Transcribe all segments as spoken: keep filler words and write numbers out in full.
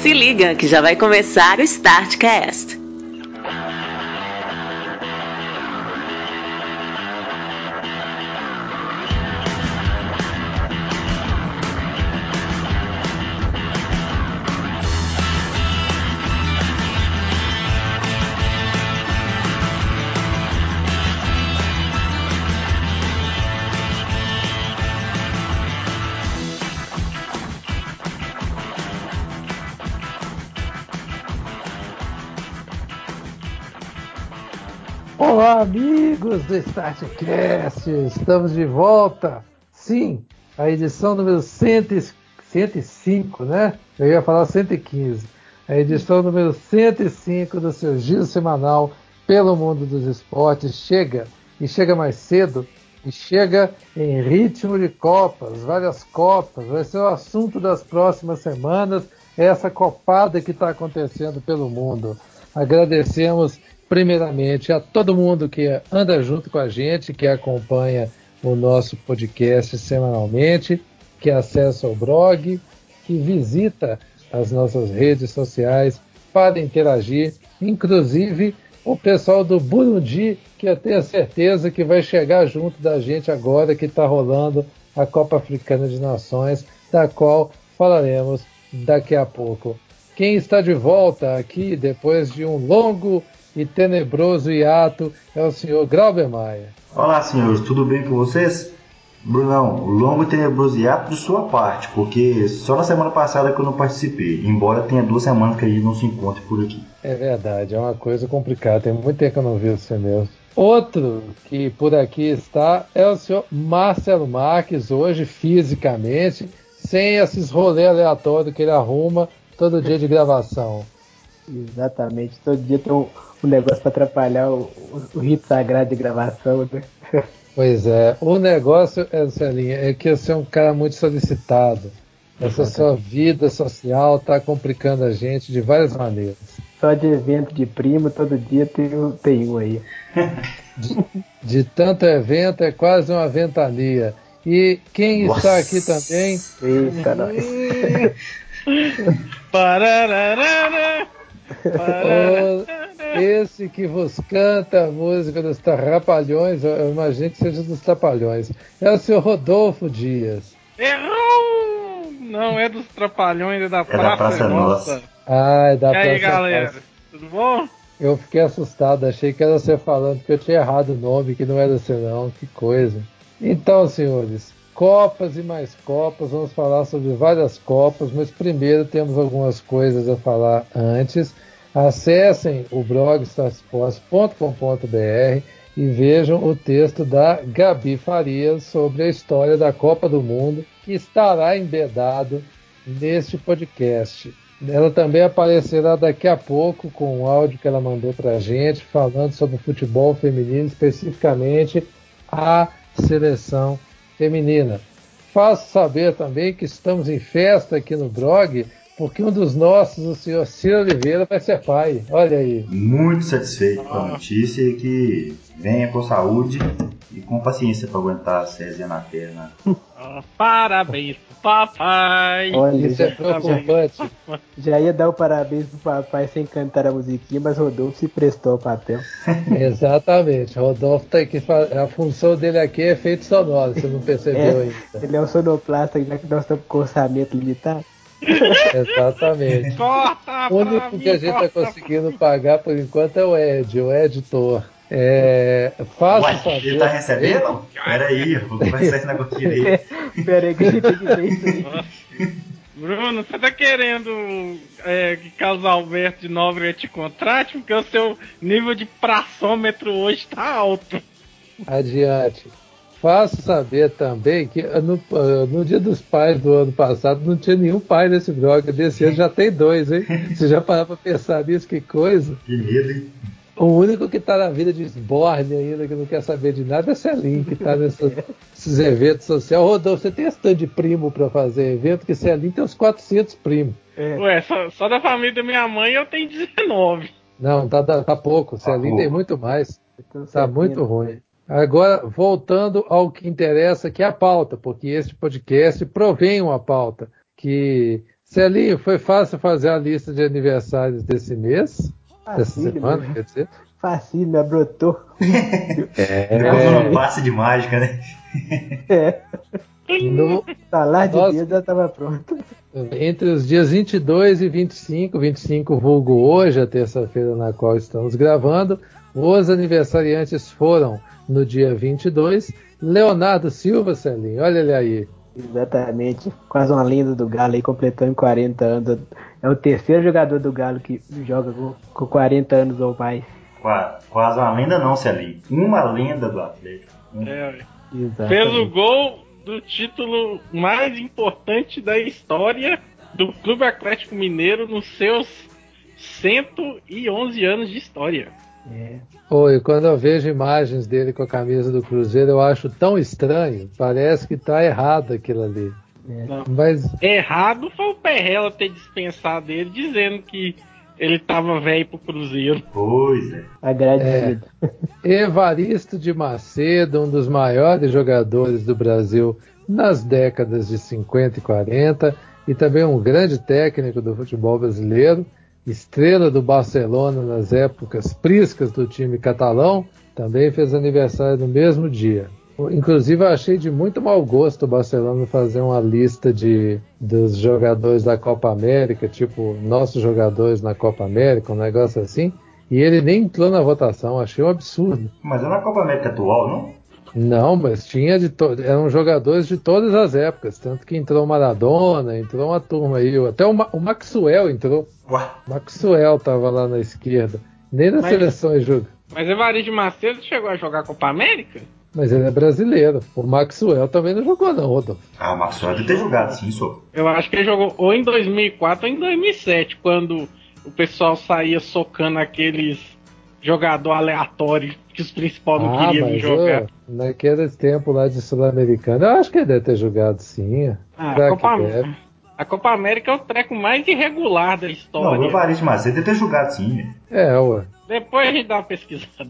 Se liga que já vai começar o StartCast. Olá, amigos do StartCast, estamos de volta. Sim, a edição número cento e cinco, né? Eu ia falar cento e quinze. A edição número cento e cinco do seu giro semanal pelo mundo dos esportes chega, e chega mais cedo, e chega em ritmo de Copas, várias Copas. Vai ser o assunto das próximas semanas, essa copada que está acontecendo pelo mundo. Agradecemos primeiramente a todo mundo que anda junto com a gente, que acompanha o nosso podcast semanalmente, que acessa o blog, que visita as nossas redes sociais para interagir, inclusive o pessoal do Burundi, que eu tenho certeza que vai chegar junto da gente agora que está rolando a Copa Africana de Nações, da qual falaremos daqui a pouco. Quem está de volta aqui depois de um longo e tenebroso hiato é o senhor Glauber Maia. Olá, senhores, tudo bem com vocês? Brunão, longo e tenebroso hiato de sua parte, porque só na semana passada que eu não participei, embora tenha duas semanas que a gente não se encontre por aqui. É verdade, é uma coisa complicada, tem muito tempo que eu não vi você mesmo. Outro que por aqui está é o senhor Marcelo Marques, hoje fisicamente, sem esses rolês aleatórios que ele arruma todo dia de gravação. Exatamente, todo dia tem um, um negócio para atrapalhar o, o, o rito sagrado de gravação, né? Pois é, o negócio, Celinha, é que você é um cara muito solicitado. Essa sua vida social está complicando a gente de várias maneiras. Só de evento de primo, todo dia tem, tem um aí. De, de tanto evento, é quase uma ventania. E quem Nossa. está aqui também... Eita, nós. Parararara, O, esse que vos canta a música dos Trapalhões, eu imagino que seja dos Trapalhões, é o senhor Rodolfo Dias. Errou! Não é dos Trapalhões, é da É Praça, da Praça Nossa. Nossa. Ah, é da E aí, Praça galera? Nossa. Tudo bom? Eu fiquei assustado, achei que era você falando que eu tinha errado o nome, que não era você não, que coisa. Então, senhores, Copas e mais Copas, vamos falar sobre várias Copas, mas primeiro temos algumas coisas a falar antes. Acessem o blog starsports ponto com ponto b r e vejam o texto da Gabi Farias sobre a história da Copa do Mundo, que estará embedado neste podcast. Ela também aparecerá daqui a pouco com um áudio que ela mandou para a gente, falando sobre o futebol feminino, especificamente a seleção feminina. Faço saber também que estamos em festa aqui no blog, porque um dos nossos, o senhor Ciro Oliveira, vai ser pai. Olha aí. Muito satisfeito com a notícia e que venha com saúde e com paciência para aguentar a Césia na perna. Oh, parabéns pro papai. Olha, Isso é já, preocupante. já ia dar o parabéns pro papai sem cantar a musiquinha, mas Rodolfo se prestou ao papel. Exatamente. Rodolfo tá aqui. A função dele aqui é efeito sonoro, você não percebeu É, ainda. ele é um sonoplasta, já que nós estamos com orçamento limitado. Exatamente. Corta O pra único mim, que a gente está corta. conseguindo pagar por enquanto é o Ed, o editor. É, faço Ué, saber. ele tá recebendo? Peraí, eu vou conversar esse negócio direito. Pera aí que a gente tem que ver isso aí. Nossa. Bruno, você tá querendo é, que Carlos Alberto de Nóbrega te contrate? Porque o seu nível de praçômetro hoje tá alto. Adiante. Faço saber também que no, no Dia dos Pais do ano passado não tinha nenhum pai nesse blog. Desse ano já tem dois, hein? Você já parou pra pensar nisso? Que coisa? Que medo, hein? O único que tá na vida de esborne ainda, que não quer saber de nada, é Celim, que tá nessa, nesses eventos sociais. Rodolfo, você tem esse tanto de primo pra fazer evento, que Celim tem uns quatrocentos primos. É. Ué, só, só da família da minha mãe eu tenho dezenove. Não, tá, tá, tá pouco. Tá Celim pouco. tem muito mais. Então, Tá setenta. muito ruim. Agora, voltando ao que interessa, que é a pauta, porque este podcast provém uma pauta que Celinho, foi fácil fazer a lista de aniversários desse mês? Dessa Facílio, semana, meu. quer dizer? Facílio, me brotou. É. Depois um passe de mágica, né? É. No, Salário de Nossa. Deus já tava pronto. entre os dias vinte e dois e vinte e cinco, vinte e cinco vulgo hoje, a terça-feira na qual estamos gravando, os aniversariantes foram, no dia vinte e dois, Leonardo Silva, Celinho, olha ele aí. Exatamente. Quase uma lenda do Galo aí, completando quarenta anos. É o terceiro jogador do Galo que joga com, com quarenta anos ou mais. Quase, quase uma lenda não, Celinho. Uma lenda do Atlético. É, ué. Exatamente. Fez o gol do título mais importante da história do Clube Atlético Mineiro nos seus cento e onze anos de história. É. Oi, quando eu vejo imagens dele com a camisa do Cruzeiro, eu acho tão estranho, parece que tá errado aquilo ali. Não. Mas Errado foi o Perrella ter dispensado ele, dizendo que ele tava velho pro Cruzeiro. Pois é. Agradecido. Evaristo de Macedo, um dos maiores jogadores do Brasil nas décadas de cinquenta e quarenta, e também um grande técnico do futebol brasileiro, estrela do Barcelona nas épocas priscas do time catalão, também fez aniversário no mesmo dia. Inclusive, eu achei de muito mau gosto o Barcelona fazer uma lista de, dos jogadores da Copa América, tipo, nossos jogadores na Copa América, um negócio assim, e ele nem entrou na votação, achei um absurdo. Mas é na Copa América atual, não? Não, mas tinha de to... eram jogadores de todas as épocas, tanto que entrou o Maradona, entrou uma turma aí, até o, Ma... o Maxwell entrou. Ué. Maxwell tava lá na esquerda, nem na Mas- seleção joga. Mas Evaristo de Macedo chegou a jogar a Copa América? Mas ele é brasileiro. O Maxwell também não jogou não, Rodolfo. Ah, o Maxwell deve ter jogado, sim, só. Eu acho que ele jogou ou em dois mil e quatro ou em dois mil e sete, quando o pessoal saía socando aqueles jogador aleatório que os principais não Ah, queriam vir mas jogar. ô, naqueles tempos lá de Sul-Americano, eu acho que ele deve ter jogado sim. Ah, a, Será Copa, que deve? a Copa América é o treco mais irregular da Não, história. o Evaristo Macedo deve ter jogado, sim, velho. É, ué. Depois a gente dá uma pesquisada.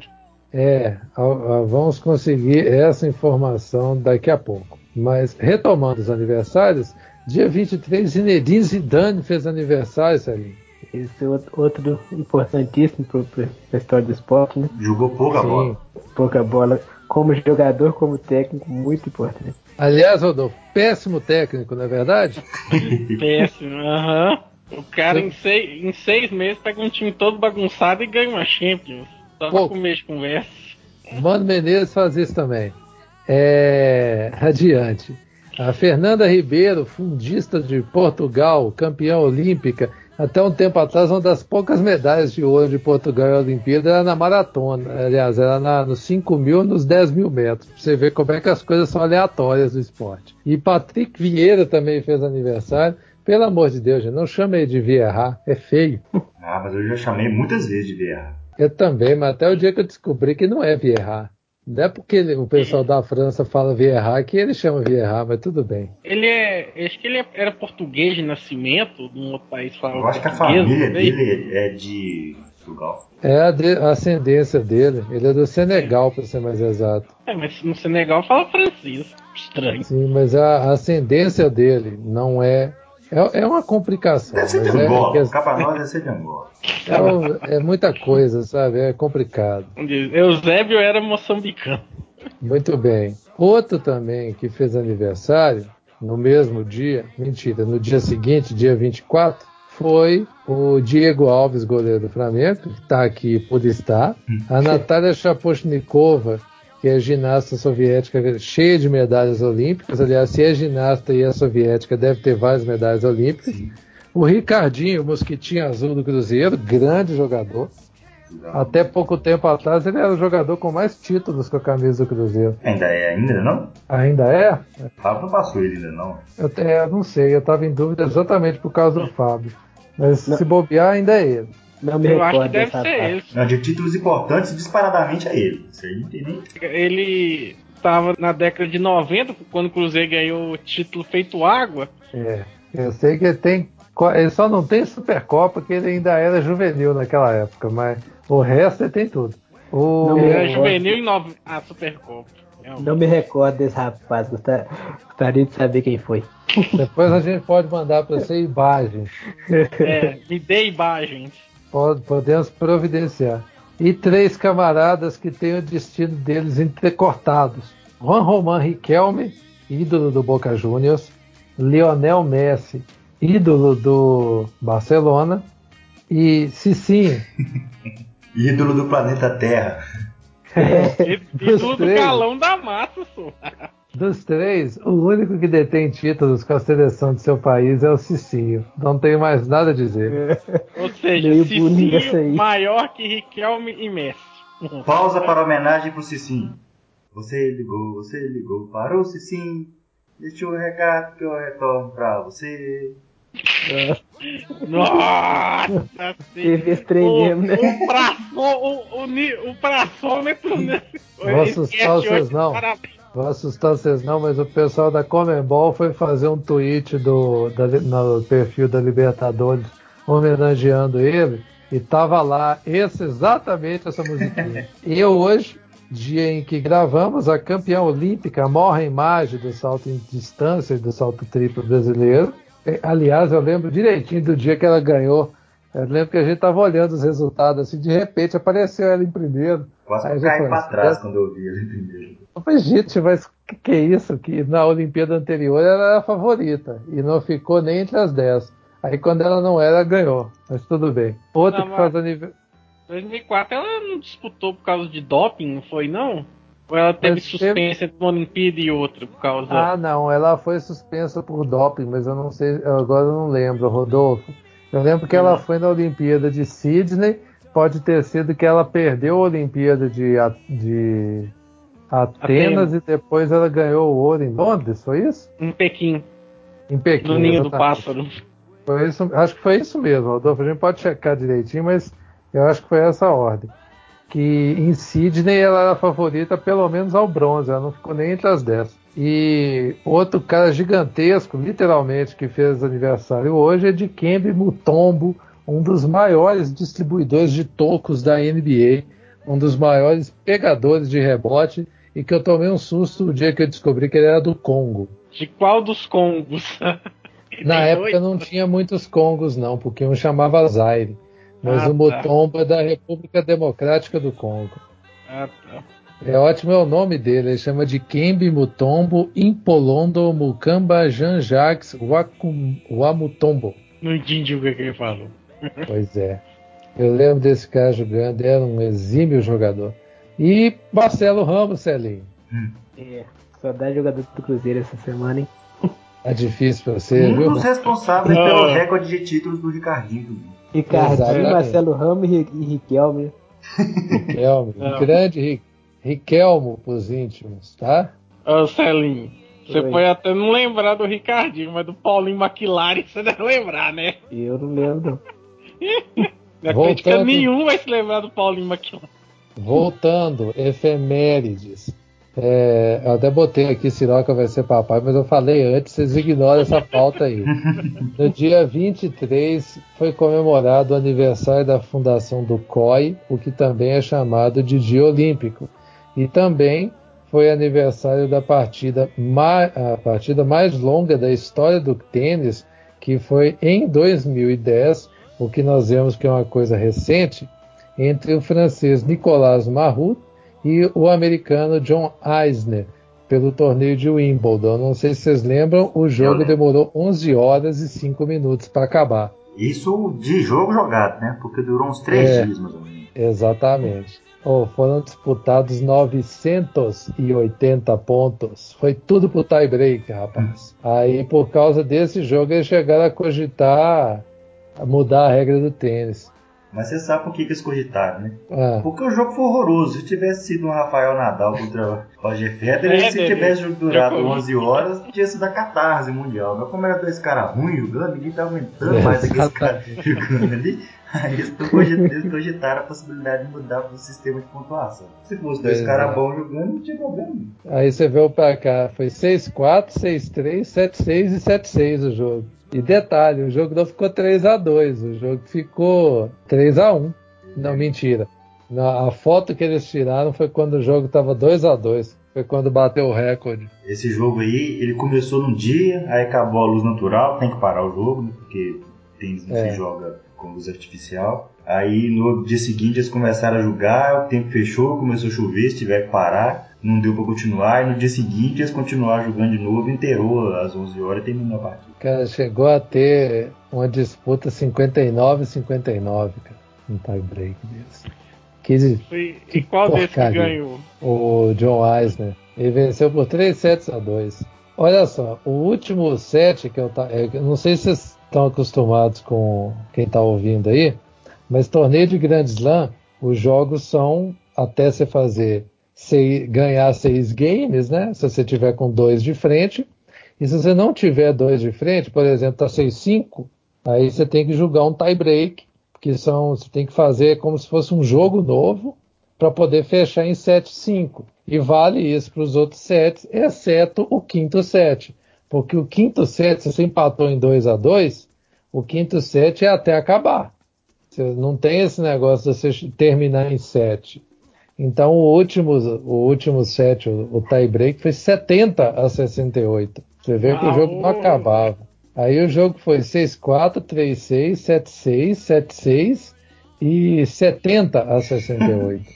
É, a- a- vamos conseguir essa informação daqui a pouco. Mas, retomando os aniversários, dia vinte e três, Zinedine Zidane fez aniversário, Celinho. Esse é outro, outro importantíssimo para a história do esporte, né? Jogou pouca Sim. bola. Pouca bola. Como jogador, como técnico, muito importante. Aliás, Rodolfo, péssimo técnico, não é verdade? Péssimo, aham. O cara em seis, em seis meses pega um time todo bagunçado e ganha uma Champions. Só pra Pô. comer de conversa. Mano Menezes faz isso também. É, adiante. A Fernanda Ribeiro, fundista de Portugal, campeã olímpica, até um tempo atrás, uma das poucas medalhas de ouro de Portugal em Olimpíada era na maratona. Aliás, era na, nos cinco mil e nos dez mil metros. Pra você ver como é que as coisas são aleatórias do esporte. E Patrick Vieira também fez aniversário. Pelo amor de Deus, gente, não chame ele de Vieira, é feio. Ah, mas eu já chamei muitas vezes de Vieira. Eu também, mas até o dia que eu descobri que não é Vieira. Não é porque ele- o pessoal da França fala Vieira que ele chama Vieira, mas tudo bem. Ele é. Acho que ele é- era português de nascimento, de um outro país falava Eu acho que a português, família não sei. dele é de Portugal. É a, de- a ascendência dele. Ele é do Senegal, para ser mais exato. É, mas no Senegal fala francês. Estranho. Sim, mas a ascendência dele não é. É, é uma complicação. Deve ser de mas é, Angola. é, Capa Nós deve ser de Angola. é o- é muita coisa, sabe? É complicado. Eusébio era moçambicano. Muito bem. Outro também que fez aniversário no mesmo dia, mentira, no dia seguinte, dia vinte e quatro, foi o Diego Alves, goleiro do Flamengo, que está aqui por estar. A Natália Shaposhnikova, que é ginasta soviética cheia de medalhas olímpicas. Aliás, se é ginasta e é soviética, deve ter várias medalhas olímpicas. O Ricardinho, o mosquitinho azul do Cruzeiro, grande jogador. Até pouco tempo atrás ele era o jogador com mais títulos com a camisa do Cruzeiro. Ainda é, ainda não? Ainda é? Fábio não passou ele ainda não. Eu, até, eu não sei, eu estava em dúvida exatamente por causa do Fábio. Mas se bobear, ainda é ele. Não me Eu acho que recordo deve dessa ser parte. ele. Não, de títulos importantes, disparadamente é ele. Isso aí não tem nem. Ele estava na década de noventa, quando o Cruzeiro ganhou o título feito água. É, eu sei que ele tem. Ele só não tem Supercopa, porque ele ainda era juvenil naquela época, mas o resto ele tem tudo. O, Ele era juvenil em nove... a Supercopa. Não me recordo desse rapaz, gostaria, gostaria de saber quem foi. Depois a gente pode mandar para você imagens. É, me dê imagens. Pode, podemos providenciar. E três camaradas que têm o destino deles entrecortados. Juan Román Riquelme, ídolo do Boca Juniors. Lionel Messi, ídolo do Barcelona. E Cicinho. Ídolo do planeta Terra. Ídolo do galão da massa, só. Dos três, o único que detém títulos com a seleção de seu país é o Cicinho. Não tenho mais nada a dizer. Ou seja, Meio bullying essa aí. Cicinho maior que Riquelme e Messi. Pausa para homenagem pro Cicinho. Você ligou, você ligou para o Cicinho. Deixa o recado que eu retorno pra você. Nossa Teve esse trem mesmo, né? O, praçô, o, o, ni- o praçômetro, né? Vou assustar vocês não. Vou assustar vocês não, mas o pessoal da Conmebol foi fazer um tweet do, da, no perfil da Libertadores homenageando ele e tava lá esse, exatamente essa musiquinha. E eu hoje, dia em que gravamos, a campeã olímpica morre a imagem do salto em distância e do salto triplo brasileiro. Aliás, eu lembro direitinho do dia que ela ganhou. Eu lembro que a gente tava olhando os resultados assim, de repente apareceu ela em primeiro. Quase que eu já caí falei, pra trás quando eu vi ela em primeiro. eu falei, gente, mas que, que é isso? Que na Olimpíada anterior ela era a favorita e não ficou nem entre as dez. Aí quando ela não era, ela ganhou. Mas tudo bem. Outra Não, que mas- faz aniversário. dois mil e quatro ela não disputou por causa de doping, não foi não? Ou ela teve Mas suspensa entre uma Olimpíada e outra por causa... Ah, não, ela foi suspensa por doping, mas eu não sei, agora eu não lembro, Rodolfo. Eu lembro que ela foi na Olimpíada de Sydney, pode ter sido que ela perdeu a Olimpíada de, A- de Atenas, Atenas. e depois ela ganhou o ouro em Londres, foi isso? Em Pequim, Em Pequim. no ninho do exatamente. pássaro. Foi isso, acho que foi isso mesmo, Rodolfo. A gente pode checar direitinho, mas eu acho que foi essa ordem. Que em Sydney ela era a favorita pelo menos ao bronze, ela não ficou nem entre as dez. E outro cara gigantesco, literalmente, que fez aniversário hoje é Dikembe Mutombo, um dos maiores distribuidores de tocos da N B A, um dos maiores pegadores de rebote, e que eu tomei um susto o dia que eu descobri que ele era do Congo. De qual dos Congos? Na Tem época dois? não tinha muitos Congos não, porque um chamava Zaire, mas Ah, o tá. Mutombo é da República Democrática do Congo. Ah, tá. É ótimo, é o nome dele, ele chama de Kembe Mutombo Impolondo Mukamba Jean-Jacques Wakum- Wamutombo. Não entendi o que, que ele falou. Pois é, eu lembro desse cara jogando, era um exímio jogador. E Marcelo Ramos, Celinho, É, saudade jogador do Cruzeiro essa semana, hein? tá difícil pra você, Um viu? dos responsáveis Ah. pelo recorde de títulos do Ricardinho. Ricardinho, Exatamente. Marcelo Ramos e, e Riquelme. Riquelme, Não. grande Ri- Riquelmo pros íntimos, tá? Ô, Celinho, você Oi. pode até não lembrar do Ricardinho, mas do Paulinho McLaren você deve lembrar, né? Eu não lembro. Na Voltando- crítica nenhum vai se lembrar do Paulinho McLaren. Voltando, efemérides. É, eu até botei aqui Siroca vai ser papai, mas eu falei antes, vocês ignoram essa pauta aí. No dia vinte e três foi comemorado o aniversário da fundação do C O I, o que também é chamado de Dia Olímpico. E também foi aniversário da partida, ma- a partida mais longa da história do tênis, que foi em dois mil e dez, o que nós vemos que é uma coisa recente, entre o francês Nicolas Mahut e o americano John Isner, pelo torneio de Wimbledon. Não sei se vocês lembram, o jogo lembro. demorou onze horas e cinco minutos para acabar. Isso de jogo jogado, né? Porque durou uns três É. dias, mais ou menos. Exatamente. Oh, foram disputados novecentos e oitenta pontos. Foi tudo pro tie-break, rapaz. Aí, por causa desse jogo, eles chegaram a cogitar a mudar a regra do tênis. Mas você sabe por que, que eles cogitaram, né? Ah, Porque o jogo foi horroroso. Se tivesse sido um Rafael Nadal contra o Roger Federer, É, se Dedê. tivesse durado Djokovic. onze horas, tinha sido a catarse mundial. Mas como era dois caras ruins jogando, ninguém tá aguentando mais aqueles caras jogando ali. Aí eles tão cogit- eles cogitaram a possibilidade de mudar o sistema de pontuação. Se fosse dois Pois caras é. bons jogando, não tinha problema. Aí você vê o placar, foi seis a quatro, seis a três, sete a seis e sete a seis o jogo. E detalhe, o jogo não ficou três a dois, o jogo ficou três a um. Não, mentira. Na, a foto que eles tiraram foi quando o jogo tava dois a dois. Foi quando bateu o recorde. Esse jogo aí, ele começou num dia, aí acabou a luz natural, tem que parar o jogo, né, porque tênis não é. se joga com luz artificial. Aí no dia seguinte eles começaram a jogar, o tempo fechou, começou a chover, se tiver que parar, não deu pra continuar. E no dia seguinte eles continuaram jogando de novo, enterrou às onze horas e terminou a partida. Cara, chegou a ter uma disputa cinquenta e nove a cinquenta e nove, cara, um tie break desse. Que, Foi, que e qual porcaria. desse que ganhou? O John Eisner. Ele venceu por três sets a dois. Olha só, o último set que eu, tá, eu não sei se vocês estão acostumados com quem está ouvindo aí, mas torneio de Grand Slam, os jogos são até você fazer seis, ganhar seis games, né? Se você tiver com dois de frente. E se você não tiver dois de frente, por exemplo, tá seis cinco, aí você tem que jogar um tie break, que são, você tem que fazer como se fosse um jogo novo para poder fechar em sete cinco. E vale isso para os outros sets, exceto o quinto set. Porque o quinto set, se você empatou em dois a dois, o quinto set é até acabar. Você não tem esse negócio de você terminar em sete. Então o último, o último set, o, o tie break, foi setenta a sessenta e oito. Você vê que o jogo não acabava. Aí o jogo foi seis quatro, três seis, sete seis, sete seis e setenta a sessenta e oito.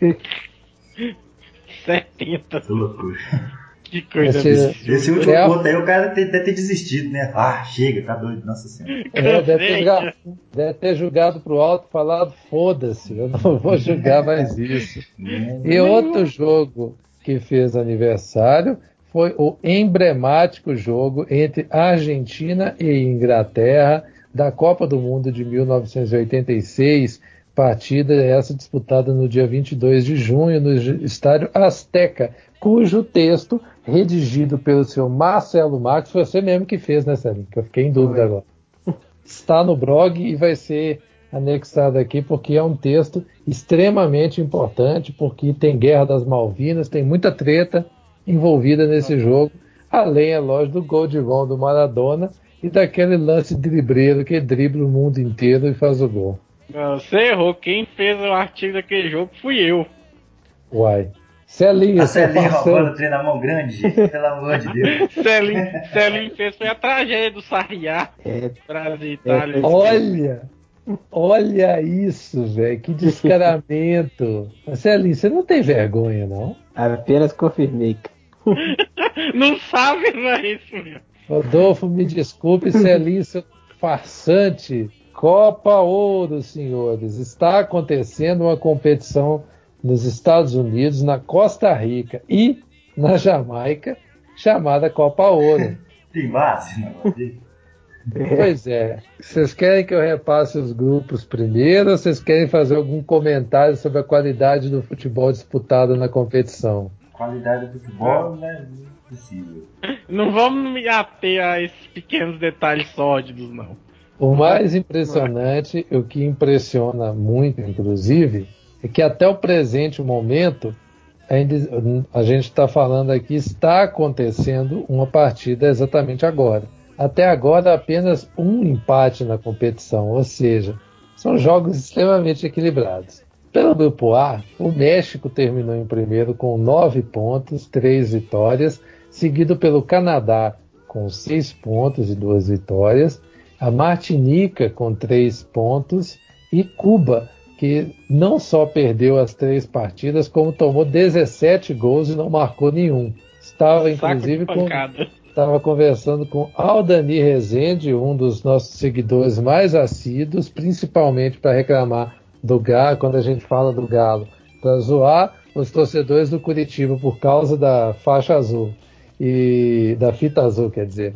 setenta. Que loucura. Que coisa Esse, esse último é ponto a... aí o cara deve ter desistido, né? Ah, chega, tá doido, nossa senhora. É, deve, ter jogado, deve ter jogado pro alto e falado, foda-se, eu não vou jogar mais isso. E outro jogo que fez aniversário foi o emblemático jogo entre Argentina e Inglaterra da Copa do Mundo de mil novecentos e oitenta e seis, partida essa disputada no dia vinte e dois de junho no estádio Azteca, cujo texto, redigido pelo senhor Marcelo Marques, foi você mesmo que fez, né, Celinho? Que eu fiquei em dúvida agora. Está no blog e vai ser anexado aqui porque é um texto extremamente importante, porque tem Guerra das Malvinas, tem muita treta envolvida nesse jogo, além, é lógico, do gol de vão do Maradona e daquele lance dribleiro que dribla o mundo inteiro e faz o gol. Não, você errou. Quem fez o artigo daquele jogo fui eu. Uai. Celinho, a Celinho roubando o trem na mão grande, gente. Pelo amor de Deus. Celinho, Celinho fez foi a tragédia do Sarriá. É, Brasil e Itália. é, Olha, olha isso, velho. Que descaramento. Celinho, você não tem vergonha, não? Apenas confirmei. Não sabe, não é isso, meu. Rodolfo, me desculpe, Celinho, seu farsante. Copa Ouro, senhores. Está acontecendo uma competição nos Estados Unidos, na Costa Rica e na Jamaica, chamada Copa Ouro. Tem base, não? Pois é. Vocês querem que eu repasse os grupos primeiro ou vocês querem fazer algum comentário sobre a qualidade do futebol disputado na competição? Qualidade do futebol não é possível. Não vamos me ater a esses pequenos detalhes sórdidos, não. O mais impressionante, o que impressiona muito, inclusive, é que até o presente momento, ainda, a gente está falando aqui, está acontecendo uma partida exatamente agora. Até agora, apenas um empate na competição, ou seja, são jogos extremamente equilibrados. Pelo grupo A, o México terminou em primeiro com nove pontos, três vitórias, seguido pelo Canadá com seis pontos e duas vitórias, a Martinica com três pontos e Cuba, que não só perdeu as três partidas, como tomou dezessete gols e não marcou nenhum. Estava, inclusive, com, estava conversando com Aldani Rezende, um dos nossos seguidores mais assíduos, principalmente para reclamar do Galo, quando a gente fala do Galo, para zoar os torcedores do Curitiba por causa da faixa azul, e da fita azul, quer dizer.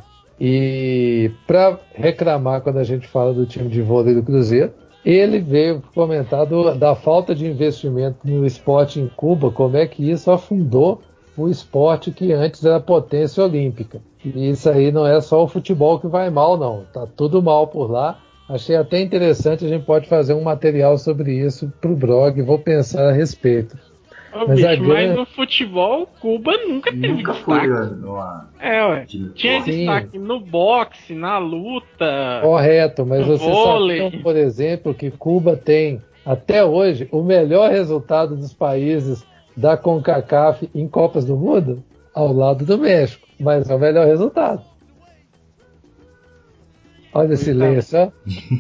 E para reclamar quando a gente fala do time de vôlei do Cruzeiro, ele veio comentar do, da falta de investimento no esporte em Cuba, como é que isso afundou o esporte que antes era potência olímpica. E isso aí não é só o futebol que vai mal, não. Tá tudo mal por lá. Achei até interessante, a gente pode fazer um material sobre isso pro blog, vou pensar a respeito. Ô, mas, bicho, a mas grande... no futebol, Cuba nunca teve nunca destaque. Foi numa... É, ué. Tinha Sim. destaque no boxe, na luta. Correto, mas no vocês vôlei. sabiam, por exemplo, que Cuba tem até hoje, o melhor resultado dos países da CONCACAF em Copas do Mundo, ao lado do México, mas é o melhor resultado. Olha o silêncio, ó.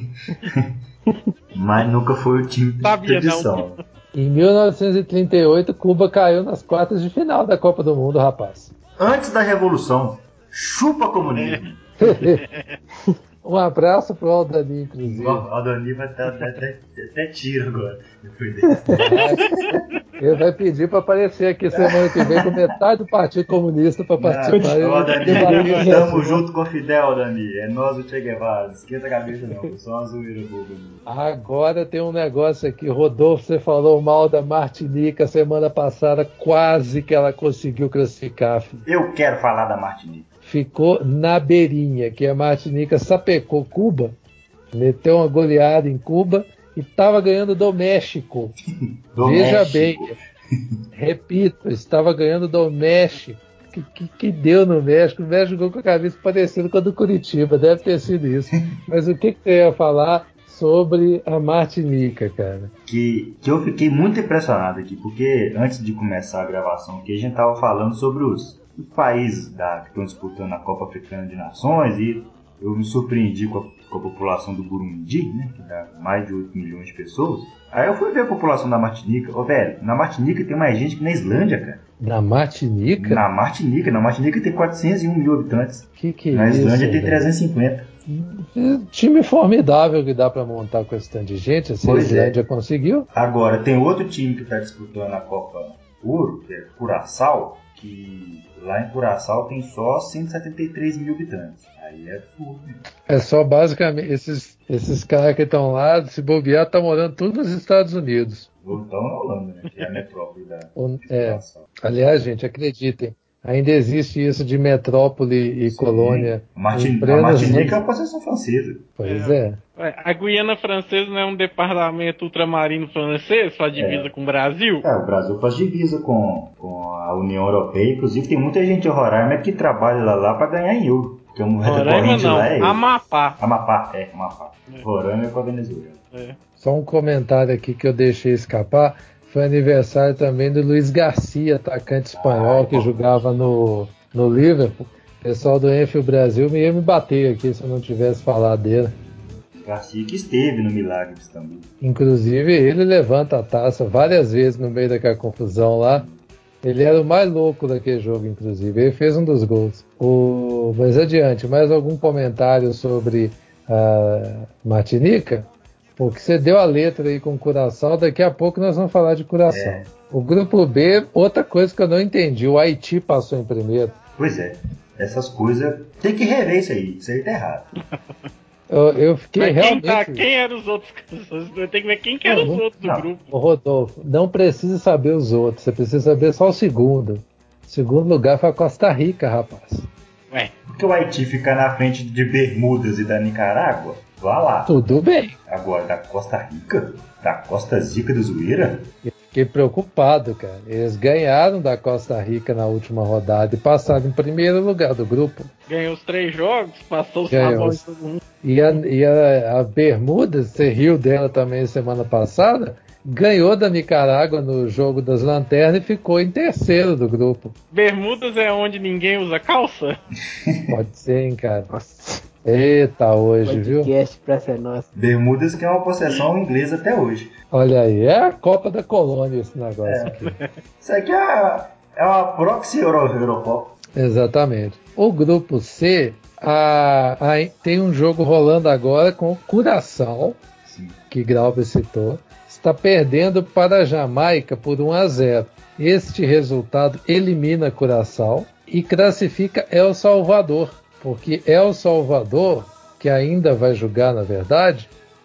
Mas nunca foi o time de Sabia, tradição. não. Em mil novecentos e trinta e oito, Cuba caiu nas quartas de final da Copa do Mundo, rapaz. Antes da Revolução, chupa comunismo. Um abraço pro Aldani, inclusive. O Aldani vai estar até, até, até tiro agora. Depois desse. Ele vai pedir para aparecer aqui semana que vem com metade do Partido Comunista para participar. Não, Aldani, debater estamos junto com o Fidel, Aldani. É nós o Che Guevara. Não esquenta a cabeça não, foi só uma zoeira boba. Agora tem um negócio aqui. Rodolfo, você falou mal da Martinica semana passada, quase que ela conseguiu classificar, filho. Eu quero falar da Martinica. Ficou na beirinha, que a Martinica sapecou Cuba, meteu uma goleada em Cuba e estava ganhando do México. Do Veja México. bem, repito, estava ganhando do México. Que, que, que deu no México? O México jogou com a cabeça parecida com a do Curitiba, deve ter sido isso. Mas o que, que você ia falar sobre a Martinica, cara? Que, que eu fiquei muito impressionado aqui, porque antes de começar a gravação aqui, a gente estava falando sobre os os países da, que estão disputando a Copa Africana de Nações, e eu me surpreendi com a, com a população do Burundi, né, que dá mais de oito milhões de pessoas. Aí eu fui ver a população da Martinica. Ô, velho, na Martinica tem mais gente que na Islândia, cara. Na Martinica? Na Martinica, na Martinica tem quatrocentos e um mil habitantes. Que que é na Islândia isso, tem trezentos e cinquenta. Time formidável que dá pra montar com esse tanto de gente, se a Islândia é. conseguiu. Agora, tem outro time que tá disputando a Copa Ouro, que é Curaçao, que lá em Curaçao tem só cento e setenta e três mil habitantes. Aí é absurdo. É só basicamente esses, esses caras que estão lá, se bobear, estão morando tudo nos Estados Unidos. Ou estão na Holanda, né? Que é a metrópole da é, Aliás, gente, acreditem, ainda existe isso de metrópole e Sim. colônia. A, Martin, a Martinica é uma possessão francesa. Pois é. é. A Guiana Francesa não é um departamento ultramarino francês, faz divisa é. com o Brasil? É, o Brasil faz divisa com, com a União Europeia. Inclusive, tem muita gente de Roraima que trabalha lá, lá para ganhar em euro. Porque um Roraima não, lá é Amapá. Amapá, é, Amapá. É. Roraima é com a Venezuela. É. Só um comentário aqui que eu deixei escapar. Foi aniversário também do Luiz Garcia, atacante espanhol, ah, que jogava no, no Liverpool. O pessoal do Enfield Brasil ia me bater aqui se eu não tivesse falado dele. Garcia que esteve no Milagre de Istambul. Inclusive, ele levanta a taça várias vezes no meio daquela confusão lá. Ele era o mais louco daquele jogo, inclusive. Ele fez um dos gols. O... Mas adiante, mais algum comentário sobre a Martinica? Porque você deu a letra aí com o Curaçao, daqui a pouco nós vamos falar de Curaçao. É. O grupo B, outra coisa que eu não entendi, o Haiti passou em primeiro. Pois é, essas coisas, tem que rever isso aí, isso aí tá errado. Eu, eu fiquei Mas realmente... Quem, tá, quem eram os outros? Tem que ver quem que eram os outros do não, grupo. O Rodolfo, não precisa saber os outros, você precisa saber só o segundo. O segundo lugar foi a Costa Rica, rapaz. Ué. Porque o Haiti fica na frente de Bermudas e da Nicarágua, vá lá. Tudo bem. Agora, da Costa Rica? Da Costa Zica do Zoeira? Eu fiquei preocupado, cara. Eles ganharam da Costa Rica na última rodada e passaram em primeiro lugar do grupo. Ganhou os três jogos, passou os sabões de todo mundo. E, a, e a, a Bermudas, você riu dela também semana passada, ganhou da Nicarágua no jogo das lanternas e ficou em terceiro do grupo. Bermudas é onde ninguém usa calça? Pode ser, hein, cara. Nossa. Eita, hoje, podcast viu? Podcast pra ser nosso. Bermudas que é uma possessão inglesa até hoje. Olha aí, é a Copa da Colônia esse negócio é. aqui. Isso aqui é, é uma proxy Eurocopa. Exatamente. O grupo C, a, a, tem um jogo rolando agora com o Curaçao, Sim. que Grauber citou. Está perdendo para a Jamaica por um a zero. Este resultado elimina Curaçao e classifica El Salvador. Porque El Salvador, que ainda vai jogar, na verdade,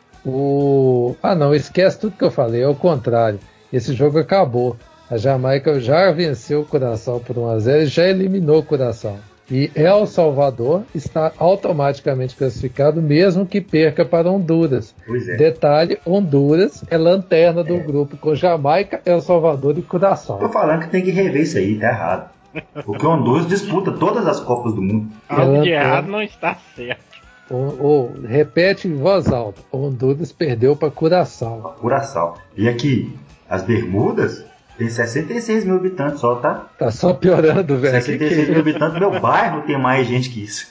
o... Ah, não, esquece tudo que eu falei, é o contrário. Esse jogo acabou. A Jamaica já venceu o Curaçao por um a zero e já eliminou o Curaçao. E El Salvador está automaticamente classificado, mesmo que perca para Honduras. Pois é. Detalhe, Honduras é lanterna do é. grupo, com Jamaica, El Salvador e Curaçao. Tô falando que tem que rever isso aí, tá errado. Porque o Honduras disputa todas as Copas do Mundo. Algo de errado não está certo. Ou, ou, repete em voz alta. Honduras perdeu para Curaçao. Curaçao. E aqui, as Bermudas tem sessenta e seis mil habitantes só, tá? Tá só piorando, velho. sessenta e seis mil habitantes. Meu bairro tem mais gente que isso.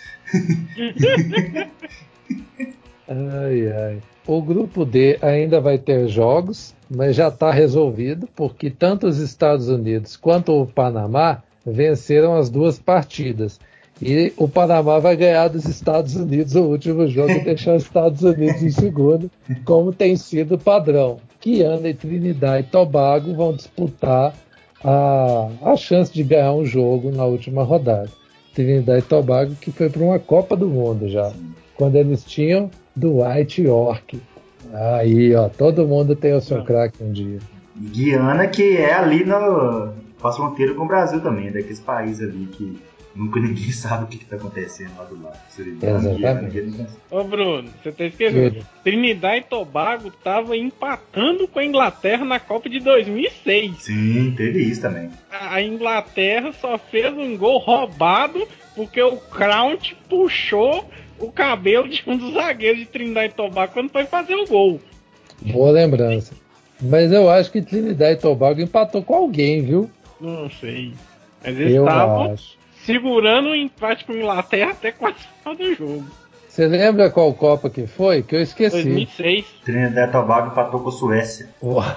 Ai, ai. O grupo D ainda vai ter jogos, mas já está resolvido, porque tanto os Estados Unidos quanto o Panamá venceram as duas partidas. E o Panamá vai ganhar dos Estados Unidos o último jogo e deixar os Estados Unidos em segundo, como tem sido padrão. Guiana e Trinidad e Tobago vão disputar a, a chance de ganhar um jogo na última rodada. Trinidad e Tobago que foi para uma Copa do Mundo já, quando eles tinham Dwight York. Aí, ó, todo mundo tem o seu craque um dia. Guiana, que é ali no, faz fronteira com o Brasil também, daqueles países ali que nunca ninguém sabe o que está acontecendo lá do lado. Exatamente. Ô Bruno, você tá esquecendo. Que... Trinidad e Tobago tava empatando com a Inglaterra na Copa de dois mil e seis. Sim, teve isso também. A Inglaterra só fez um gol roubado porque o Crouch puxou o cabelo de um dos zagueiros de Trinidad e Tobago quando foi fazer o gol. Boa lembrança. Mas eu acho que Trinidad e Tobago empatou com alguém, viu? Não sei. Mas eles estavam segurando o empate com a Inglaterra até quase o final do jogo. Você lembra qual Copa que foi? Que eu esqueci. dois mil e seis. Trinidad e Tobago empatou com a Suécia.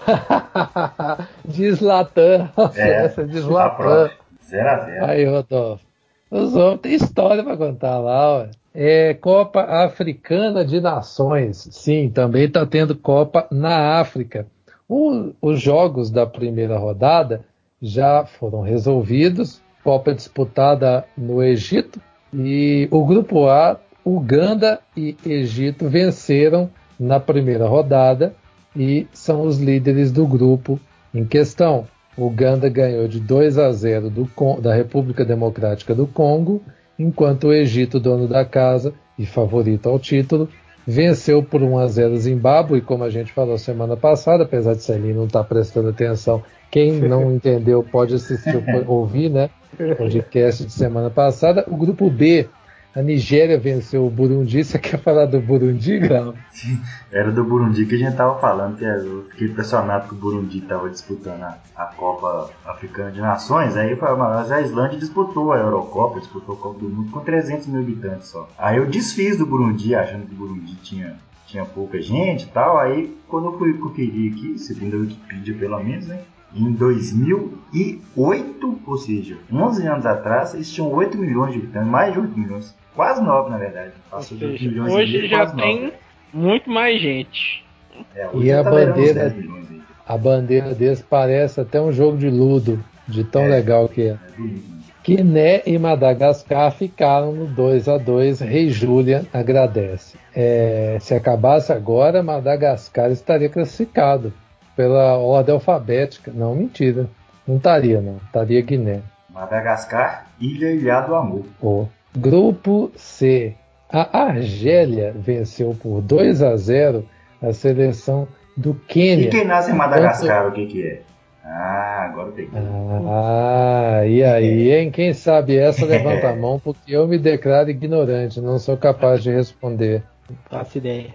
De Zlatan. A é, Suécia de Zlatan. zero a zero. Aí, Rodolfo. Os homens têm história para contar lá, ué. É, Copa Africana de Nações. Sim, também está tendo Copa na África. O, os jogos da primeira rodada já foram resolvidos. Copa disputada no Egito. E o grupo A, Uganda e Egito venceram na primeira rodada e são os líderes do grupo em questão. Uganda ganhou de dois a zero do, da República Democrática do Congo, enquanto o Egito, dono da casa e favorito ao título, venceu por um a zero Zimbábue, como a gente falou semana passada, apesar de Celine não estar prestando atenção. Quem não entendeu pode assistir, ouvir, né? Podcast de semana passada. O grupo B, a Nigéria venceu o Burundi. Você quer falar do Burundi, Grau? Era do Burundi que a gente tava falando, que eu fiquei impressionado que o Burundi tava disputando a, a Copa Africana de Nações. Aí eu falei, mas a Islândia disputou a Eurocopa, disputou a Copa do Mundo com trezentos mil habitantes só. Aí eu desfiz do Burundi, achando que o Burundi tinha, tinha pouca gente e tal. Aí quando eu fui conferir aqui, segundo a Wikipedia pelo menos, né? Em dois mil e oito, ou seja, onze anos atrás, eles tinham oito milhões de habitantes, mais de oito milhões, quase nove na verdade. Passou de oito milhões hoje e já tem nove. Muito mais gente. É, e a bandeira, a bandeira deles parece até um jogo de ludo, de tão é, legal que é. é Guiné e Madagascar ficaram no dois a dois, Rei Julian agradece. É, se acabasse agora, Madagascar estaria classificado pela ordem alfabética. Não, mentira. Não estaria, não. Estaria Guiné. Madagascar, Ilha Ilha do Amor. Oh. Grupo C. A Argélia venceu por dois a zero a seleção do Quênia. E quem nasce em Madagascar, Quanto... o que que é? Ah, agora tem. Ah, e aí, hein? Quem sabe essa levanta a mão, porque eu me declaro ignorante. Não sou capaz de responder. Não faço ideia.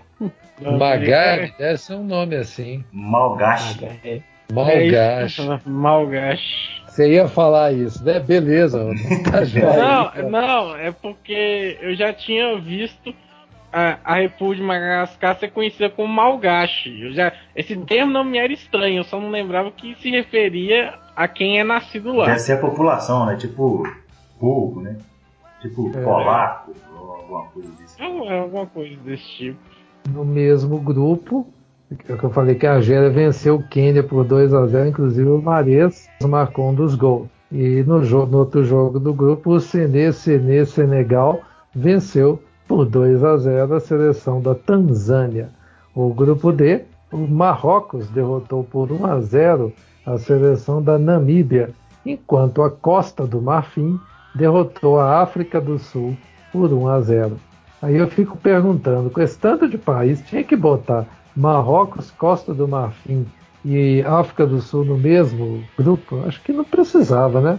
Magari deve ser um nome assim. Malgache. Malgache. É Malgache. Você ia falar isso, né? Beleza. Tá não, não, é porque eu já tinha visto a, a República de Madagascar ser conhecida como Malgache. Eu já, esse termo não me era estranho, eu só não lembrava que se referia a quem é nascido lá. Deve ser a população, né? Tipo povo, né? Tipo é. polaco, ou alguma coisa desse tipo. É alguma coisa desse tipo. No mesmo grupo, que eu falei que a Argélia venceu o Quênia por dois a zero, inclusive o Mahrez marcou um dos gols. E no, jogo, no outro jogo do grupo, o Sené, Sené, Senegal venceu por dois a zero a seleção da Tanzânia. O grupo D, o Marrocos derrotou por um a zero a seleção da Namíbia, enquanto a Costa do Marfim derrotou a África do Sul por um a zero. Aí eu fico perguntando, com esse tanto de país, tinha que botar Marrocos, Costa do Marfim e África do Sul no mesmo grupo? Acho que não precisava, né?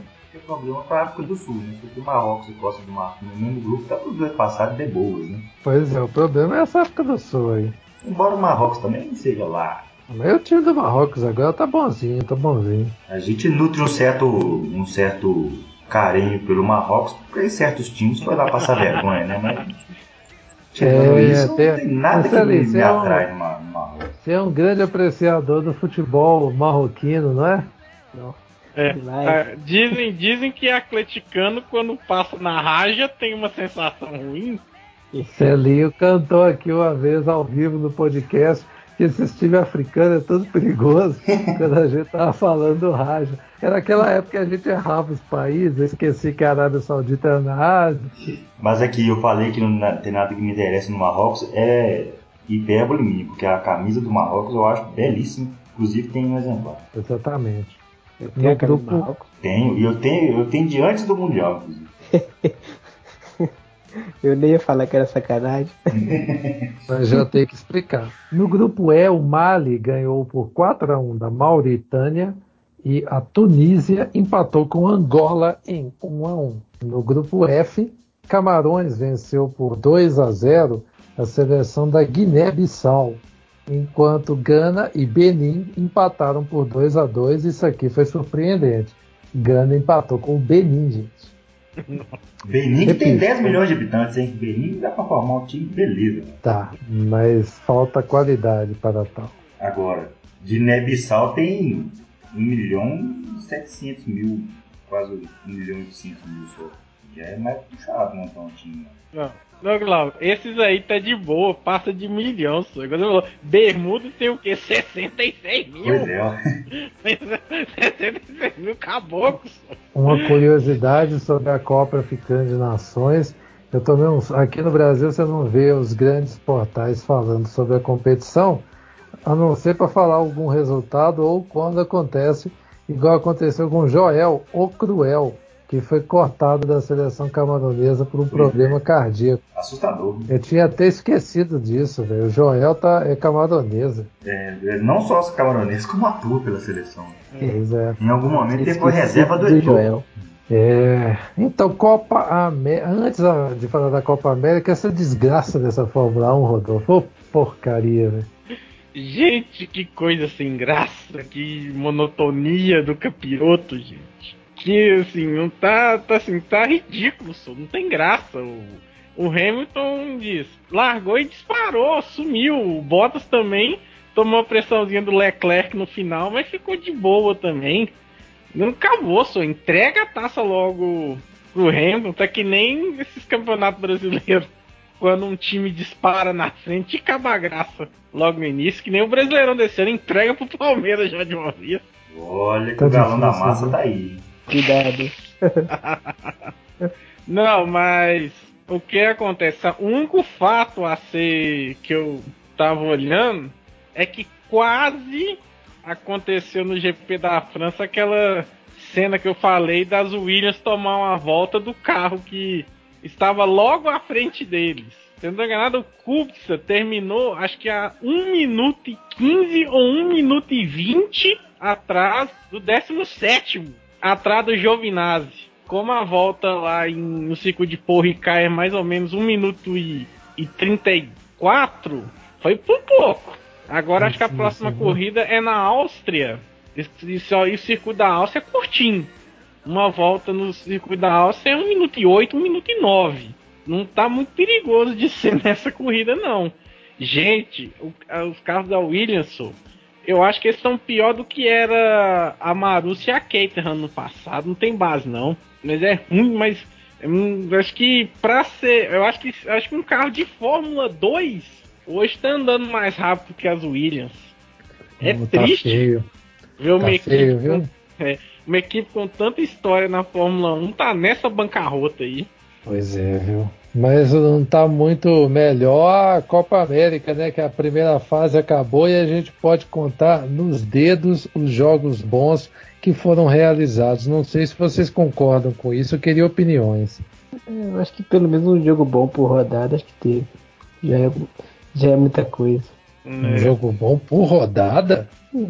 problema para a África do Sul, né? Porque o Marrocos e Costa do Marfim no mesmo grupo tá os dois passados de boas, né? Pois é, o problema é essa África do Sul aí. Embora o Marrocos também não seja lá. Mas o time do Marrocos agora tá bonzinho, tá bonzinho. A gente nutre um certo, um certo carinho pelo Marrocos, porque certos times foi lá passar vergonha, né? Mas tirando É, isso, tem- não tem nada que Marcelinho, me, você me é um- atrai no Mar- no Marrocos. Você é um grande apreciador do futebol marroquino, não é? Não. É, Demais. ah, dizem, dizem que atleticano, quando passa na raja, tem uma sensação ruim. Celinho cantou aqui uma vez ao vivo no podcast que esse time africano é todo perigoso quando a gente tava falando do Raja. Era aquela época que a gente errava os países, eu esqueci que a Arábia Saudita era na Ásia. Mas aqui eu falei que não tem nada que me interessa no Marrocos, é hipérbole minha, porque a camisa do Marrocos eu acho belíssima, inclusive tem um exemplar. Exatamente. Eu tenho No a camisa do grupo, Marrocos. Tenho, e eu tenho, eu tenho de antes do Mundial, inclusive. Eu nem ia falar que era sacanagem. mas já tem que explicar. No grupo E, o Mali ganhou por quatro a um da Mauritânia e a Tunísia empatou com Angola em um a um. No grupo F, Camarões venceu por dois a zero a seleção da Guiné-Bissau, enquanto Gana e Benin empataram por dois a dois. Isso aqui foi surpreendente. Gana empatou com o Benin, gente. Benin que tem Repito. dez milhões de habitantes, hein? Benin dá pra formar um time, beleza. Tá, mas falta qualidade para tal. Agora, Guiné-Bissau tem um milhão e setecentos mil, quase um milhão e oitocentos mil só. Já é mais puxado montar um time. Não, não, Glauco, esses aí tá de boa, passa de milhão. Só. Quando falou, Bermuda tem o quê? sessenta e seis mil? Pois é, ó. sessenta e seis mil caboclos. Uma curiosidade sobre a Copa Africana de Nações. Eu tomei uns, aqui no Brasil você não vê os grandes portais falando sobre a competição, a não ser para falar algum resultado ou quando acontece, igual aconteceu com Joel, o Cruel, que foi cortado da seleção camaronesa por um problema cardíaco. Assustador. Eu tinha até esquecido disso, velho. O Joel tá, é camaronesa. É, é, não só os camaroneses, como atua pela seleção. Pois é. Em algum momento ele foi Esqueci reserva do do Heitor. Joel. É, então Copa América, antes ah, de falar da Copa América, essa desgraça dessa Fórmula um, Rodolfo, ô porcaria, velho. Gente, que coisa sem graça, que monotonia do capiroto, gente. Que assim, não tá, tá assim, tá ridículo, só, não tem graça. O, o Hamilton diz, largou e disparou, sumiu. O Bottas também tomou a pressãozinha do Leclerc no final, mas ficou de boa também. Não acabou, só entrega a taça logo pro Hamilton, tá que nem esses campeonatos brasileiros. Quando um time dispara na frente e acaba a graça logo no início, que nem o Brasileirão desse ano, entrega pro Palmeiras já de uma vez. Olha que Tá o galão da difícil, massa né? tá aí. Cuidado. Não, mas o que acontece? O único fato a ser que eu tava olhando é que quase aconteceu no G P da França aquela cena que eu falei das Williams tomar uma volta do carro que estava logo à frente deles. Se eu não tô enganado, o Kubica terminou acho que a um minuto e quinze ou um minuto e vinte atrás do décimo sétimo, atrás do Giovinazzi. Como a volta lá em, no ciclo de Paul Ricard é mais ou menos um minuto e, e trinta e quatro, foi por pouco. Agora acho que a Sim, próxima sim, corrida é na Áustria. E, e, só, e o circuito da Áustria é curtinho. Uma volta no circuito da Áustria é um minuto e oito, um minuto e nove. Não tá muito perigoso de ser nessa corrida, não. Gente, o, os carros da Williams, eu acho que eles estão pior do que era a Marussia e a Caterham no passado. Não tem base, não. Mas é ruim, mas hum, eu acho que pra ser. Eu acho que, eu acho que um carro de Fórmula dois hoje tá andando mais rápido que as Williams. É Como tá triste feio. ver uma, Tá equipe feio, com, viu? é, uma equipe com tanta história na Fórmula um tá nessa bancarrota aí. Pois é, viu? Mas não tá muito melhor a Copa América, né? Que a primeira fase acabou e a gente pode contar nos dedos os jogos bons que foram realizados. Não sei se vocês concordam com isso, eu queria opiniões. Eu acho que pelo menos um jogo bom por rodada, acho que teve. Já é, já é muita coisa. Um jogo bom por rodada? Hum.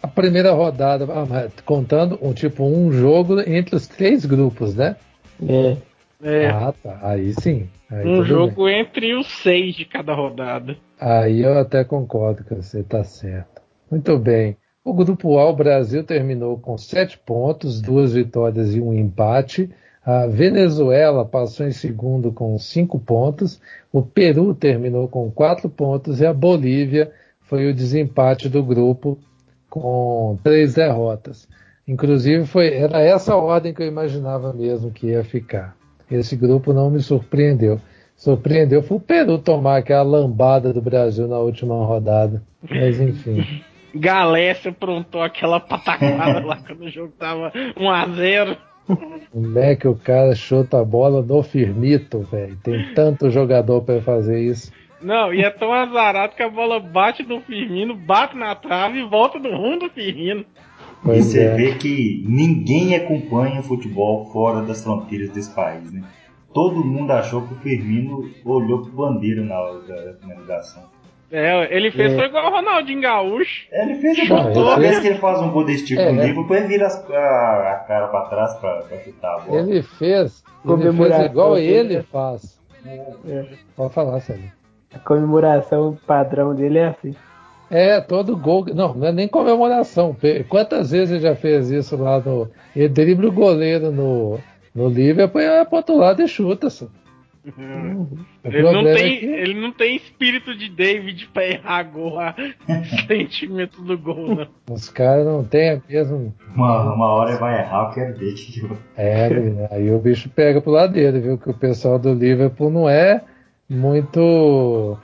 a primeira rodada, ah, contando um tipo um jogo entre os três grupos, né? É. É, Ah, tá. Aí sim. Aí um tudo jogo bem. entre os seis de cada rodada. Aí eu até concordo que você está certo. Muito bem. O grupo A, o Brasil terminou com sete pontos, duas vitórias e um empate. A Venezuela passou em segundo com cinco pontos. O Peru terminou com quatro pontos e a Bolívia foi o desempate do grupo com três derrotas. Inclusive foi era essa a ordem que eu imaginava mesmo que ia ficar. Esse grupo não me surpreendeu. Surpreendeu foi o Peru tomar aquela lambada do Brasil na última rodada. Mas enfim. Galécia aprontou aquela pataquada lá quando o jogo tava um a zero. Como é que o cara chuta a bola no firmito, velho? Tem tanto jogador para fazer isso. Não, e é tão azarado que a bola bate no Firmino, bate na trave e volta no rumo do Firmino. E Pois você é. vê que ninguém acompanha o futebol fora das fronteiras desse país, né? Todo mundo achou que o Firmino olhou pro bandeira na hora da finalização. É, ele fez É. foi igual o Ronaldinho Gaúcho. É, ele fez Não, toda ele vez fez- que ele faz um gol desse tipo É, no é. Liverpool, ele vira as- a, a cara pra trás pra, pra chutar a bola. Ele fez, ele Comemoração fez igual dele, ele né? faz. É. Pode falar, Sérgio. A comemoração padrão dele é assim. É, todo gol. Não, não é nem comemoração. Pe- Quantas vezes ele já fez isso lá no. Ele dribla o goleiro no, no Liverpool e vai pro outro lado e chuta. Só. O Ele não, problema tem, é que ele não tem espírito de David pra errar gol a centímetros do gol, não. os caras não têm a mesma. Uma, uma hora ele vai errar, eu quero ver que tipo, É, aí o bicho pega pro lado dele, viu? Que o pessoal do Liverpool não é muito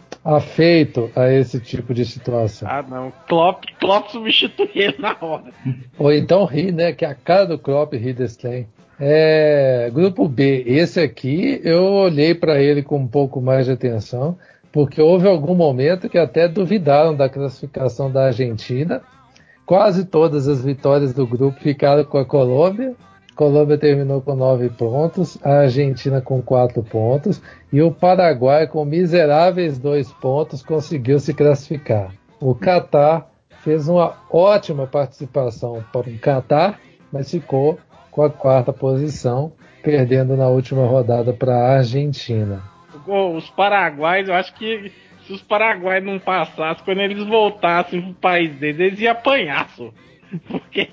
afeito a esse tipo de situação. Ah, não. Klopp, Klopp substitui ele na hora. Ou então ri, né? Que é a cara do Klopp ri desse trem. É, grupo B, esse aqui eu olhei para ele com um pouco mais de atenção, porque houve algum momento que até duvidaram da classificação da Argentina. Quase todas as vitórias do grupo ficaram com a Colômbia. A Colômbia terminou com nove pontos, a Argentina com quatro pontos e o Paraguai com miseráveis dois pontos conseguiu se classificar. O Catar fez uma ótima participação para o Catar, mas ficou com a quarta posição, perdendo na última rodada para a Argentina. Os paraguaios, eu acho que se os paraguaios não passassem, quando eles voltassem pro país deles, eles iam apanhar, só. Porque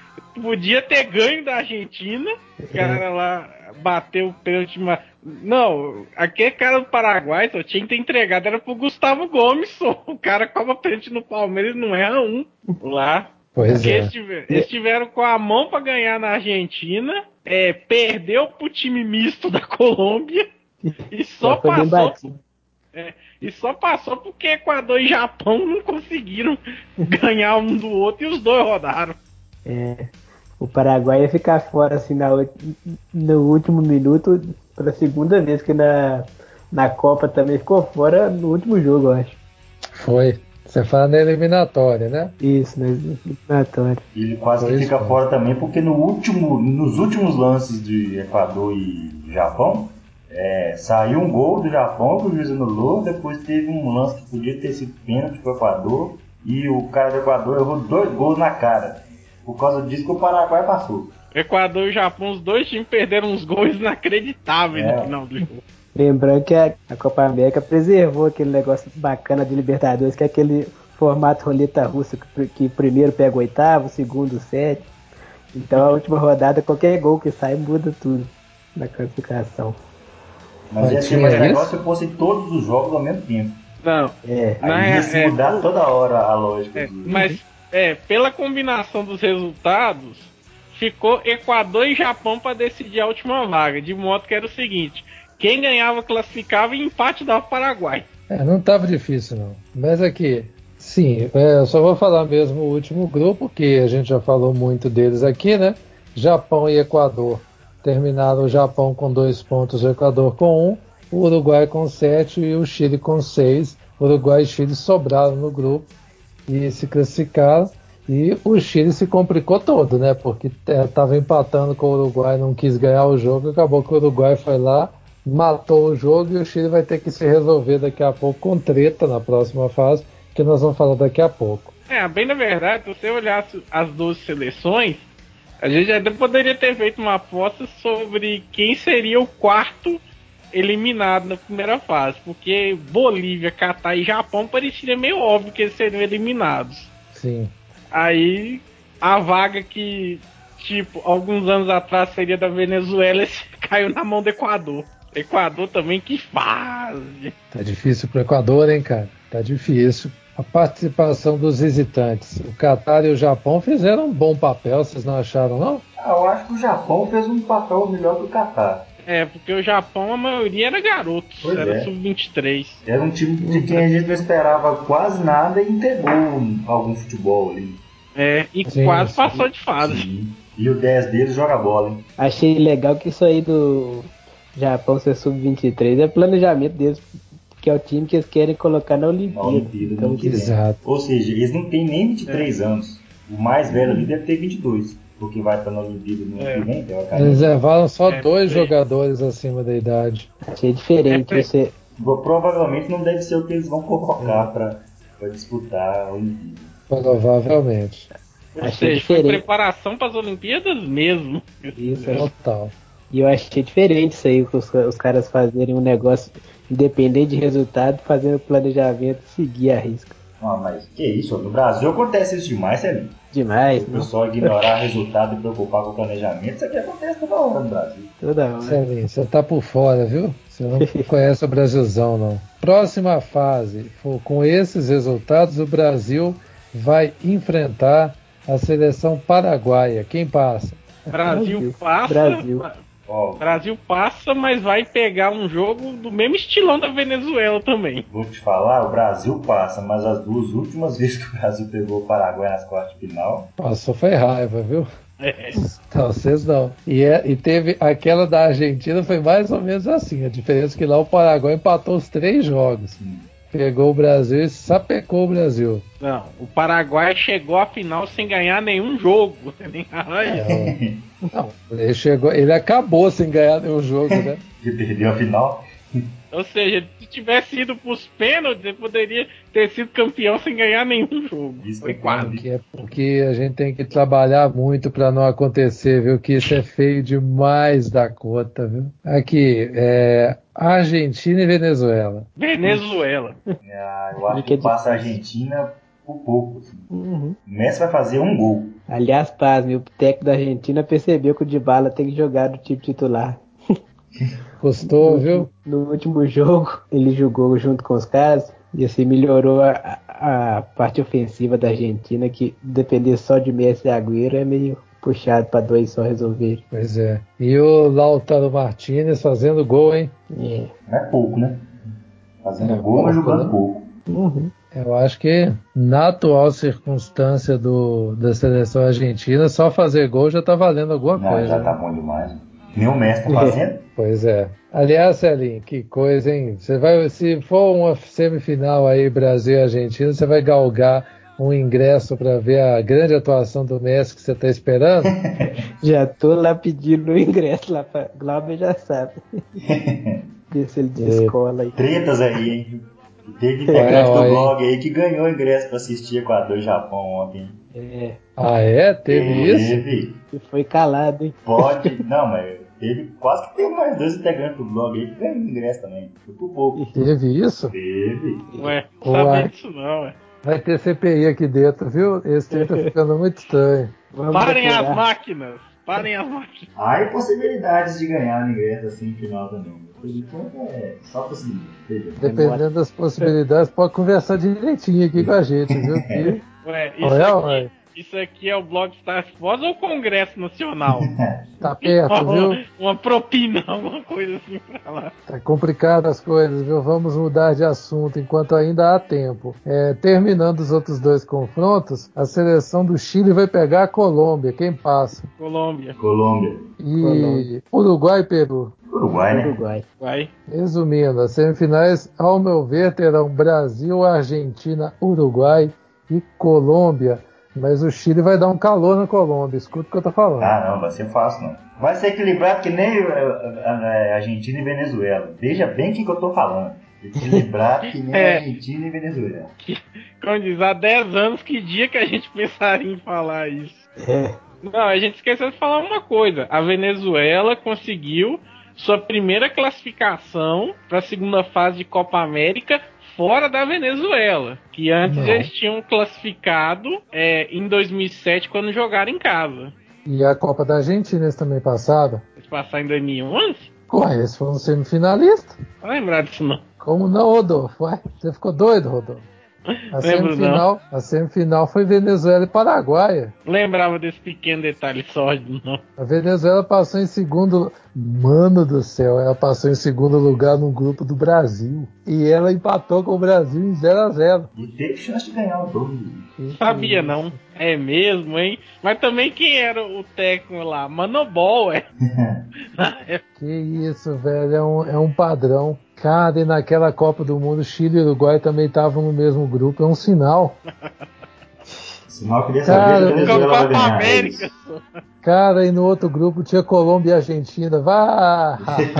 podia ter ganho da Argentina, o cara lá bateu o pênalti. Mas... Não, aquele cara do Paraguai só tinha que ter entregado, era pro Gustavo Gomes, só. O cara cobra pênalti no Palmeiras e não erra um lá. Pois Porque é. eles, tiver, eles tiveram com a mão pra ganhar na Argentina, é, perdeu pro time misto da Colômbia e só Já foi bem passou. batido. É, e só passou porque Equador e Japão não conseguiram ganhar um do outro e os dois rodaram. É, o Paraguai ia ficar fora assim na, ult- no último minuto pela segunda vez, que na, na Copa também ficou fora no último jogo, eu acho. Foi. Você fala na eliminatória, né? Isso, na eliminatória. ele quase que Pois fica é. fora também, porque no último, nos últimos lances de Equador e Japão, é, saiu um gol do Japão que o juiz anulou, depois teve um lance que podia ter sido pênalti pro Equador, e o cara do Equador errou dois gols na cara. Por causa disso que o Paraguai passou. Equador e Japão, os dois times perderam uns gols inacreditáveis É. no final do jogo. Lembrando que a, a Copa América preservou aquele negócio bacana de Libertadores, que é aquele formato roleta russa, que, que primeiro pega o oitavo, segundo o sétimo. Então a última rodada, qualquer gol que sai muda tudo na classificação. Mas Mas ia ser tinha mais isso? legal se fossem todos os jogos ao mesmo tempo. Não, É, na Aí ia se é, mudar o- toda hora a lógica. é, do- mas é, pela combinação dos resultados, ficou Equador e Japão para decidir a última vaga, de modo que era o seguinte: quem ganhava classificava e empate dava pro Paraguai. É, não estava difícil, não. Mas aqui, sim, é, eu só vou falar mesmo o último grupo, que a gente já falou muito deles aqui, né? Japão e Equador. Terminaram o Japão com dois pontos, o Equador com um, o Uruguai com sete e o Chile com seis. Uruguai e Chile sobraram no grupo e se classificaram. E o Chile se complicou todo, né? Porque estava empatando com o Uruguai, não quis ganhar o jogo, acabou que o Uruguai foi lá, matou o jogo e o Chile vai ter que se resolver daqui a pouco com treta na próxima fase que nós vamos falar daqui a pouco. É, bem na verdade, se você olhasse as doze seleções, a gente já poderia ter feito uma aposta sobre quem seria o quarto eliminado na primeira fase, porque Bolívia, Catar e Japão parecia meio óbvio que eles seriam eliminados. Sim. Aí a vaga que, tipo, alguns anos atrás seria da Venezuela caiu na mão do Equador. Equador também, que fase! Tá difícil pro Equador, hein, cara? Tá difícil. A participação dos visitantes. O Catar e o Japão fizeram um bom papel, vocês não acharam, não? Ah, eu acho que o Japão fez um papel melhor que o Catar. É, porque o Japão, a maioria era garotos, Pois era é. sub vinte e três. Era um time de quem a gente não esperava quase nada e entregou algum futebol ali. É, e Sim, quase sim. passou de fase. Sim. E o dez deles joga bola, hein? Achei legal que isso aí do Japão ser sub vinte e três é planejamento deles, que é o time que eles querem colocar na Olimpíada. Na Olimpíada, Então, no que vem. Exato. Ou seja, eles não têm nem vinte e três É. anos. O mais velho ali deve ter vinte e dois, porque vai para a Olimpíada no ano É. que vem. teoricamente. Eles levaram só É, dois sim. jogadores acima da idade. achei diferente É, você. Provavelmente não deve ser o que eles vão colocar para disputar a Olimpíada. Provavelmente. Ou Achei seja, foi diferente. preparação para as Olimpíadas mesmo. Isso, é. Total. E eu achei diferente isso aí, os, os caras fazerem um negócio independente de resultado, fazendo planejamento e seguir a risca. Ah, mas que isso? No Brasil acontece isso demais, Celinho. Demais, O não? pessoal ignorar resultado e preocupar com o planejamento, isso aqui acontece toda hora no Brasil. Toda hora. Celinho, você tá por fora, viu? Você não conhece o Brasilzão, não. Próxima fase, for com esses resultados, o Brasil vai enfrentar a seleção paraguaia. Quem passa? Brasil, Brasil. passa. Brasil. Ó, Brasil passa, mas vai pegar um jogo do mesmo estilão da Venezuela também. vou te falar, o Brasil passa, mas as duas últimas vezes que o Brasil pegou o Paraguai nas quartas de final, Passou foi raiva, viu? É. Não, vocês não. E, é, e teve aquela da Argentina, foi mais ou menos assim. A diferença é que lá o Paraguai empatou os três jogos. hum, Pegou o Brasil e sapecou o Brasil. Não, o Paraguai chegou à final sem ganhar nenhum jogo. Nem- Ai, É, não, ele chegou, ele acabou sem ganhar nenhum jogo, né? que perdeu a final. Ou seja, se tivesse ido pros pênaltis, ele poderia ter sido campeão sem ganhar nenhum jogo. Isso Foi que é quase. Que é porque a gente tem que trabalhar muito para não acontecer, viu? Que isso é feio demais da conta, viu? Aqui, é Argentina e Venezuela. Venezuela. Ah, eu acho E que que é passa a difícil. Argentina por pouco. Assim. Uhum. O Messi vai fazer um gol. Aliás, pasme, o técnico da Argentina percebeu que o Dybala tem que jogar do time titular. Gostou, no, viu? último, no último jogo, ele jogou junto com os caras e assim melhorou a, a parte ofensiva da Argentina, que depender só de Messi e Agüero é meio puxado para dois só resolver. Pois é. E o Lautaro Martinez fazendo gol, hein? É. Não é pouco, né? Fazendo É gol, mas pouco, jogando né? pouco. Uhum. Eu acho que na atual circunstância do, da seleção argentina, só fazer gol já tá valendo alguma Não, coisa. já né? tá bom demais. Nem o Messi tá fazendo. Pois é. Aliás, Celinho, que coisa, hein? Você vai, se for uma semifinal aí, Brasil e Argentina, você vai galgar um ingresso para ver a grande atuação do Messi que você está esperando? Já tô lá pedindo o ingresso lá pra Glauber, já sabe. Ver se ele descola aí. Tretas aí, hein? Teve Olha, integrante do olha, blog aí que ganhou ingresso pra assistir Equador e Japão ontem. É, Ah, é? Teve isso? Teve. e foi calado, hein? Pode. Não, mas teve. Quase que teve mais dois integrantes do blog aí que ganhou ingresso também. Foi por pouco. Teve isso? Teve. Ué, não Ué. sabia disso não, ué. Vai ter C P I aqui dentro, viu? Esse trem tá ficando muito estranho. Vamos Parem as decorar. máquinas! Parem as máquinas! Há possibilidades de ganhar ingresso assim no final também. Por enquanto é só possibilidade. Dependendo das possibilidades, pode conversar direitinho aqui com a gente, viu? Que... Ué, isso Olha, aqui, ué. isso aqui é o Blog Stars Foz ou o Congresso Nacional? Tá perto, viu? uma, uma propina, alguma coisa assim pra lá. Tá complicado as coisas, viu? Vamos mudar de assunto enquanto ainda há tempo. É, terminando os outros dois confrontos, a seleção do Chile vai pegar a Colômbia. Quem passa? Colômbia. Colômbia. E Colômbia. Uruguai e Peru. Uruguai, né? Uruguai. Vai. Resumindo, as semifinais, ao meu ver, terão Brasil, Argentina, Uruguai e Colômbia. Mas o Chile vai dar um calor na Colômbia. Escuta o que eu tô falando. Ah, não, vai ser fácil, não. Vai ser equilibrado que nem uh, uh, uh, Argentina e Venezuela. Veja bem o que, que eu tô falando. Equilibrado que nem É. Argentina e Venezuela. como diz, há dez anos, que dia que a gente pensaria em falar isso? É. Não, a gente esqueceu de falar uma coisa. A Venezuela conseguiu sua primeira classificação para a segunda fase de Copa América fora da Venezuela, que antes Não. eles tinham classificado é, em dois mil e sete quando jogaram em casa. E a Copa da Argentina eles também passaram? Eles passaram em dois mil e onze? Ué, eles foram semifinalistas? Não lembrar disso não. Como não, Rodolfo? Ué, você ficou doido, Rodolfo? A Lembro semifinal, a semifinal foi Venezuela e Paraguai. não. Lembrava desse pequeno detalhe sórdido, não. A Venezuela passou em segundo. Mano do céu, ela passou em segundo lugar no grupo do Brasil. E ela empatou com o Brasil em zero a zero. E teve chance de ganhar o jogo. Sabia não. É mesmo, hein? Mas também quem era o técnico lá? Manobol, é. Que isso, velho, é um, é um padrão. Cara, e naquela Copa do Mundo, Chile e Uruguai também estavam no mesmo grupo. É um sinal. Sinal que dessa Cara, vez a Venezuela vai Copa ganhar. América. É Cara, e no outro grupo tinha Colômbia e Argentina. Vá!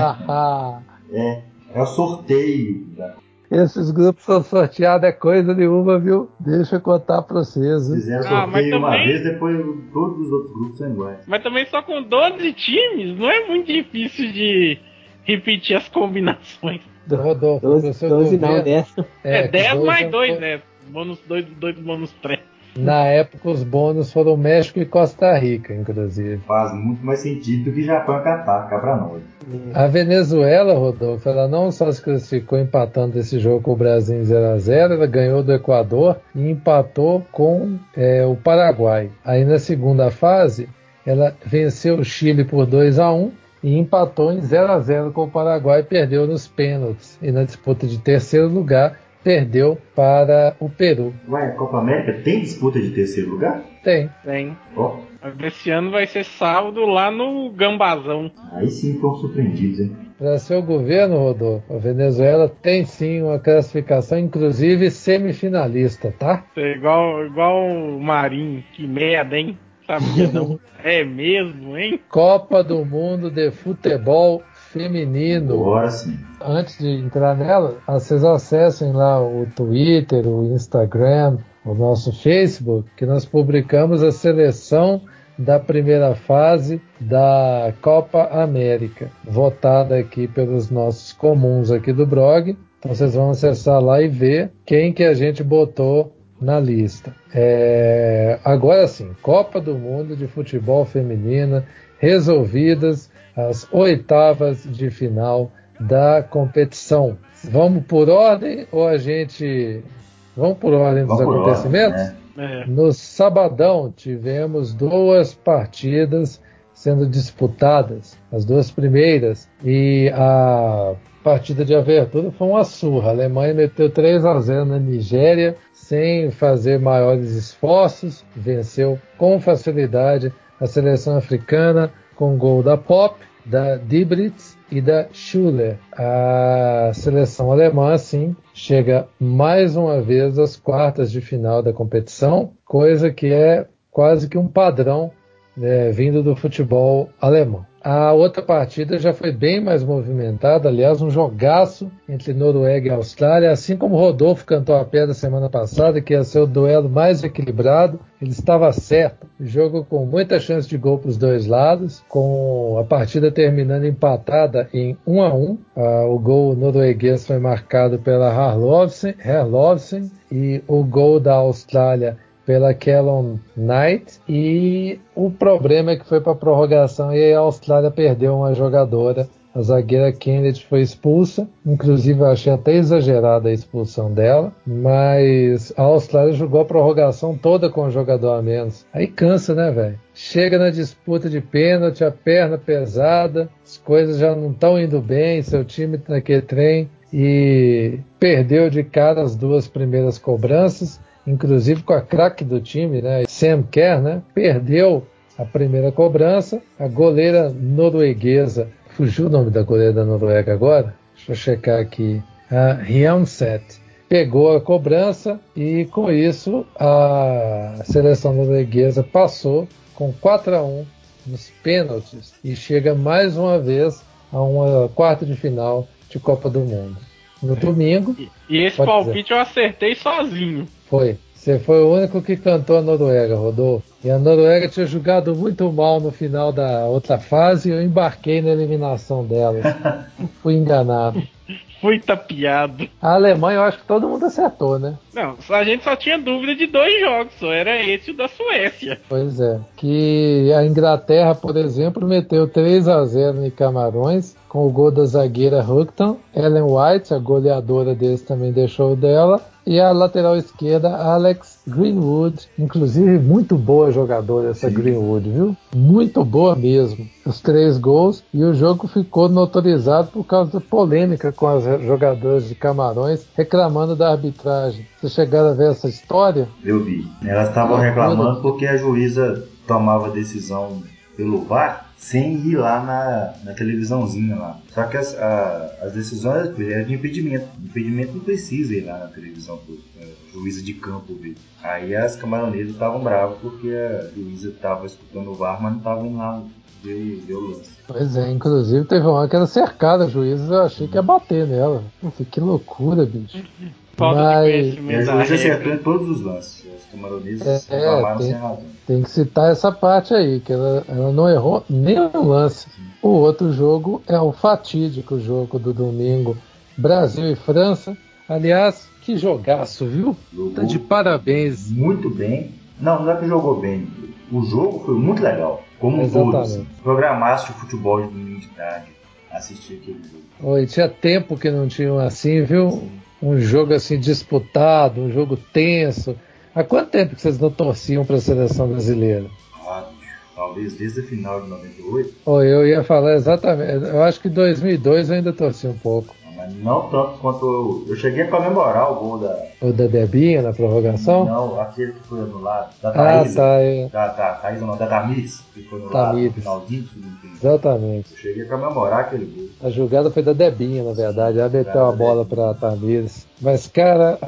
É, é o sorteio. Da... Esses grupos são sorteados, é coisa nenhuma, viu? Deixa eu contar pra vocês. Viu? Fizeram Ah, mas sorteio uma também- vez, depois todos os outros grupos são iguais. Mas também só com doze times, não é muito difícil de repetir as combinações. Rodolfo, pro doze, seu doze não, governo, dez. É, que dez dois mais é- dois, né? Bônus dois, dois bônus três. Na época, os bônus foram México e Costa Rica, inclusive. Faz muito mais sentido do que Japão e Catar, cá pra nós. A Venezuela, Rodolfo, ela não só se classificou empatando esse jogo com o Brasil em zero a zero, ela ganhou do Equador e empatou com é, o Paraguai. Aí na segunda fase, ela venceu o Chile por dois a um e empatou em zero a zero com o Paraguai e perdeu nos pênaltis. E na disputa de terceiro lugar, perdeu para o Peru. Ué, a Copa América tem disputa de terceiro lugar? Tem. Tem. Ó, Mas esse ano vai ser sábado lá no Gambazão. aí sim foram surpreendidos, hein? Para seu governo, Rodolfo, a Venezuela tem sim uma classificação, inclusive semifinalista, tá? É igual, igual o Marinho. Que merda, hein? Sabia não? É mesmo, hein? Copa do Mundo de Futebol Feminino. Agora sim. Antes de entrar nela, vocês acessem lá o Twitter, o Instagram, o nosso Facebook, que nós publicamos a seleção da primeira fase da Copa América, votada aqui pelos nossos comuns aqui do blog. Então vocês vão acessar lá e ver quem que a gente botou na lista. É... Agora sim, Copa do Mundo de Futebol Feminina, resolvidas as oitavas de final da competição. Vamos por ordem ou a gente... Vamos por ordem dos Vamos por acontecimentos? ordem, né? É. No sabadão tivemos duas partidas sendo disputadas, as duas primeiras, e a partida de abertura foi uma surra. A Alemanha meteu três a zero na Nigéria sem fazer maiores esforços, venceu com facilidade a seleção africana com gol da Pop, da Dibritz e da Schuller. A seleção alemã, sim, chega mais uma vez às quartas de final da competição, coisa que é quase que um padrão, né, vindo do futebol alemão. A outra partida já foi bem mais movimentada, aliás, um jogaço entre Noruega e Austrália, assim como o Rodolfo cantou a pedra semana passada, que ia ser o duelo mais equilibrado. Ele estava certo. O jogo com muita chance de gol para os dois lados, com a partida terminando empatada em um a um. Ah, o gol norueguês foi marcado pela Herlovsen, Herlovsen e o gol da Austrália pela Kellon Knight, e o problema é que foi para a prorrogação e a Austrália perdeu uma jogadora. A zagueira Kennedy foi expulsa, inclusive eu achei até exagerada a expulsão dela, mas a Austrália jogou a prorrogação toda com o jogador a menos. Aí cansa, né, velho? Chega na disputa de pênalti, a perna pesada, as coisas já não estão indo bem, seu time naquele trem, e perdeu de cara as duas primeiras cobranças, inclusive com a craque do time, né, Sam Kerr, né, perdeu a primeira cobrança. A goleira norueguesa, fugiu o nome da goleira da Noruega agora, deixa eu checar aqui, a Hjelmset, pegou a cobrança e com isso a seleção norueguesa passou com quatro a um nos pênaltis e chega mais uma vez a uma quarta de final de Copa do Mundo. No domingo... E, e esse Pode palpite eu acertei sozinho. Foi. Você foi o único que cantou a Noruega, Rodolfo. E a Noruega tinha jogado muito mal no final da outra fase e eu embarquei na eliminação delas. Fui enganado. Fui tapeado. A Alemanha eu acho que todo mundo acertou, né? Não, a gente só tinha dúvida de dois jogos, só era esse e o da Suécia. Pois é. Que a Inglaterra, por exemplo, meteu três a zero em Camarões, com o gol da zagueira Houghton. Ellen White, a goleadora deles, também deixou dela. E a lateral esquerda, Alex Greenwood. Inclusive, muito boa jogadora essa Sim. Greenwood, viu? Muito boa mesmo. Os três gols. E o jogo ficou notarizado por causa da polêmica com as jogadoras de Camarões reclamando da arbitragem. Vocês chegaram a ver essa história? Eu vi. Elas estavam reclamando porque a juíza tomava decisão pelo V A R sem ir lá na, na televisãozinha lá. Só que as, a, as decisões eram de impedimento. Impedimento não precisa ir lá na televisão, a juíza de campo ver. Aí as camaronesas estavam bravas porque a juíza estava escutando o V A R, mas não estava indo lá ver, ver o lance. Pois é, inclusive teve uma que era cercada a juíza, eu achei que ia bater nela. Puta, que loucura, bicho. Falta Mas... de conhecimento. E a juíza acertou em todos os lances. Os camaronesas é, reclamaram tem, sem razão. Tem que citar essa parte aí, que ela, ela não errou nenhum lance. O outro jogo é o fatídico jogo do domingo, Brasil e França. Aliás, que jogaço, viu? Jogou tá de parabéns. Muito bem. Não, não é que jogou bem. O jogo foi muito legal. Como um todo. Assim. Programasse o futebol de domingo de tarde. Assistir aquele jogo. Oi, tinha tempo que não tinha assim, viu? Sim. Um jogo assim disputado, um jogo tenso. Há quanto tempo que vocês não torciam para a seleção brasileira? Ah, bicho, talvez desde a final de noventa e oito. Oh, eu ia falar exatamente. Eu acho que em dois mil e dois eu ainda torci um pouco. Mas não tanto quanto eu, eu cheguei a comemorar o gol da... O da Debinha na prorrogação? Não, aquele que foi anulado. Da Thaísa. Ah, tá. É. Da, da Thaísa não, da Tamires, que foi anulado Tamires. no finalzinho do segundo tempo. Exatamente. Eu cheguei a comemorar aquele gol. A jogada foi da Debinha, na verdade. Ela meteu a bola para Tamires. Mas, cara,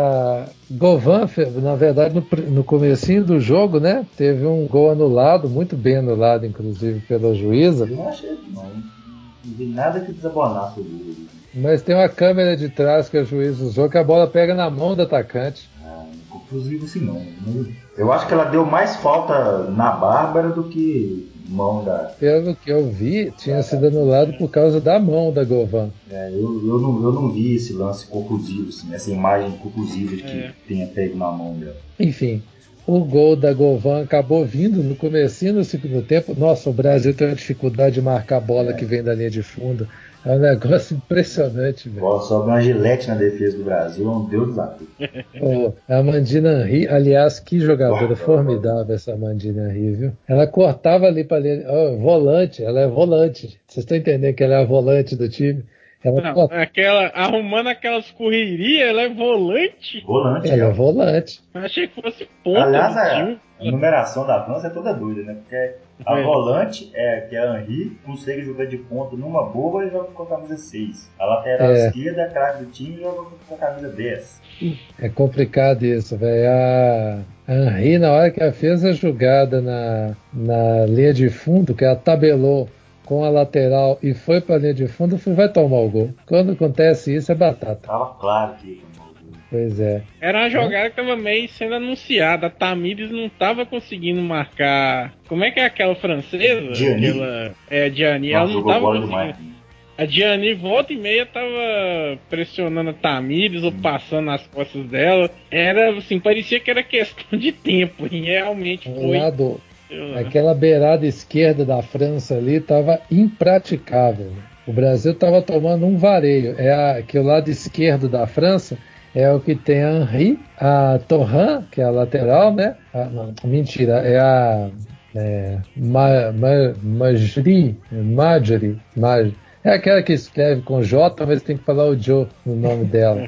a Govan, na verdade, no, no comecinho do jogo, né? Teve um gol anulado, muito bem anulado, inclusive, pela juíza. Eu não achei, não. Não vi nada que desabonasse o gol. Mas tem uma câmera de trás que a juiz usou que a bola pega na mão do atacante. Ah, não conclusivo assim não. Eu acho que ela deu mais falta na Bárbara do que mão da... Pelo que eu vi, tinha sido anulado por causa da mão da Govan. É, eu, eu, não, eu não vi esse lance conclusivo, assim, essa imagem conclusiva de que é. tenha pego na mão dela. Enfim, o gol da Govan acabou vindo no comecinho do segundo tempo. Nossa, o Brasil tem uma dificuldade de marcar a bola é. que vem da linha de fundo. É um negócio impressionante, velho. Bola sobe uma Gillette na defesa do Brasil, é um deus desafio. Oh, a Amandina Henry, aliás, que jogadora oh, formidável oh, essa Amandina Henry, viu? Ela cortava ali para ali, oh, volante, ela é volante. Vocês estão entendendo que ela é a volante do time? Ela não, corta... aquela, arrumando aquelas correrias, ela é volante? Volante. Ela é volante. Eu achei que fosse ponta. Aliás, a, a numeração da França é toda doida, né? Porque a é. volante, é, que é a Henry, consegue jogar de ponta numa boa e joga com a camisa seis. A lateral é. esquerda, a craque do time, joga com a camisa dez. É complicado isso, velho. A, a Henry, na hora que ela fez a jogada na, na linha de fundo, que ela tabelou com a lateral e foi para a linha de fundo, vai tomar o gol. Quando acontece isso, é batata. Tava claro que ia tomar o gol. Pois é. Era uma jogada que tava meio sendo anunciada. A Tamires não tava conseguindo marcar. Como é que é aquela francesa? Gianni. Aquela... É, Gianni. Ela não tava conseguindo. A Gianni, volta e meia, tava pressionando a Tamires ou passando nas costas dela. Era assim, parecia que era questão de tempo. E realmente foi. Lado. Aquela beirada esquerda da França ali estava impraticável. O Brasil estava tomando um vareio. É a, que o lado esquerdo da França é o que tem a Henry, a Torran, que é a lateral, né? A, não, mentira, é a é, Ma, Ma, Majri, Majri, Majri. É aquela que escreve com J, mas tem que falar o Joe no nome dela.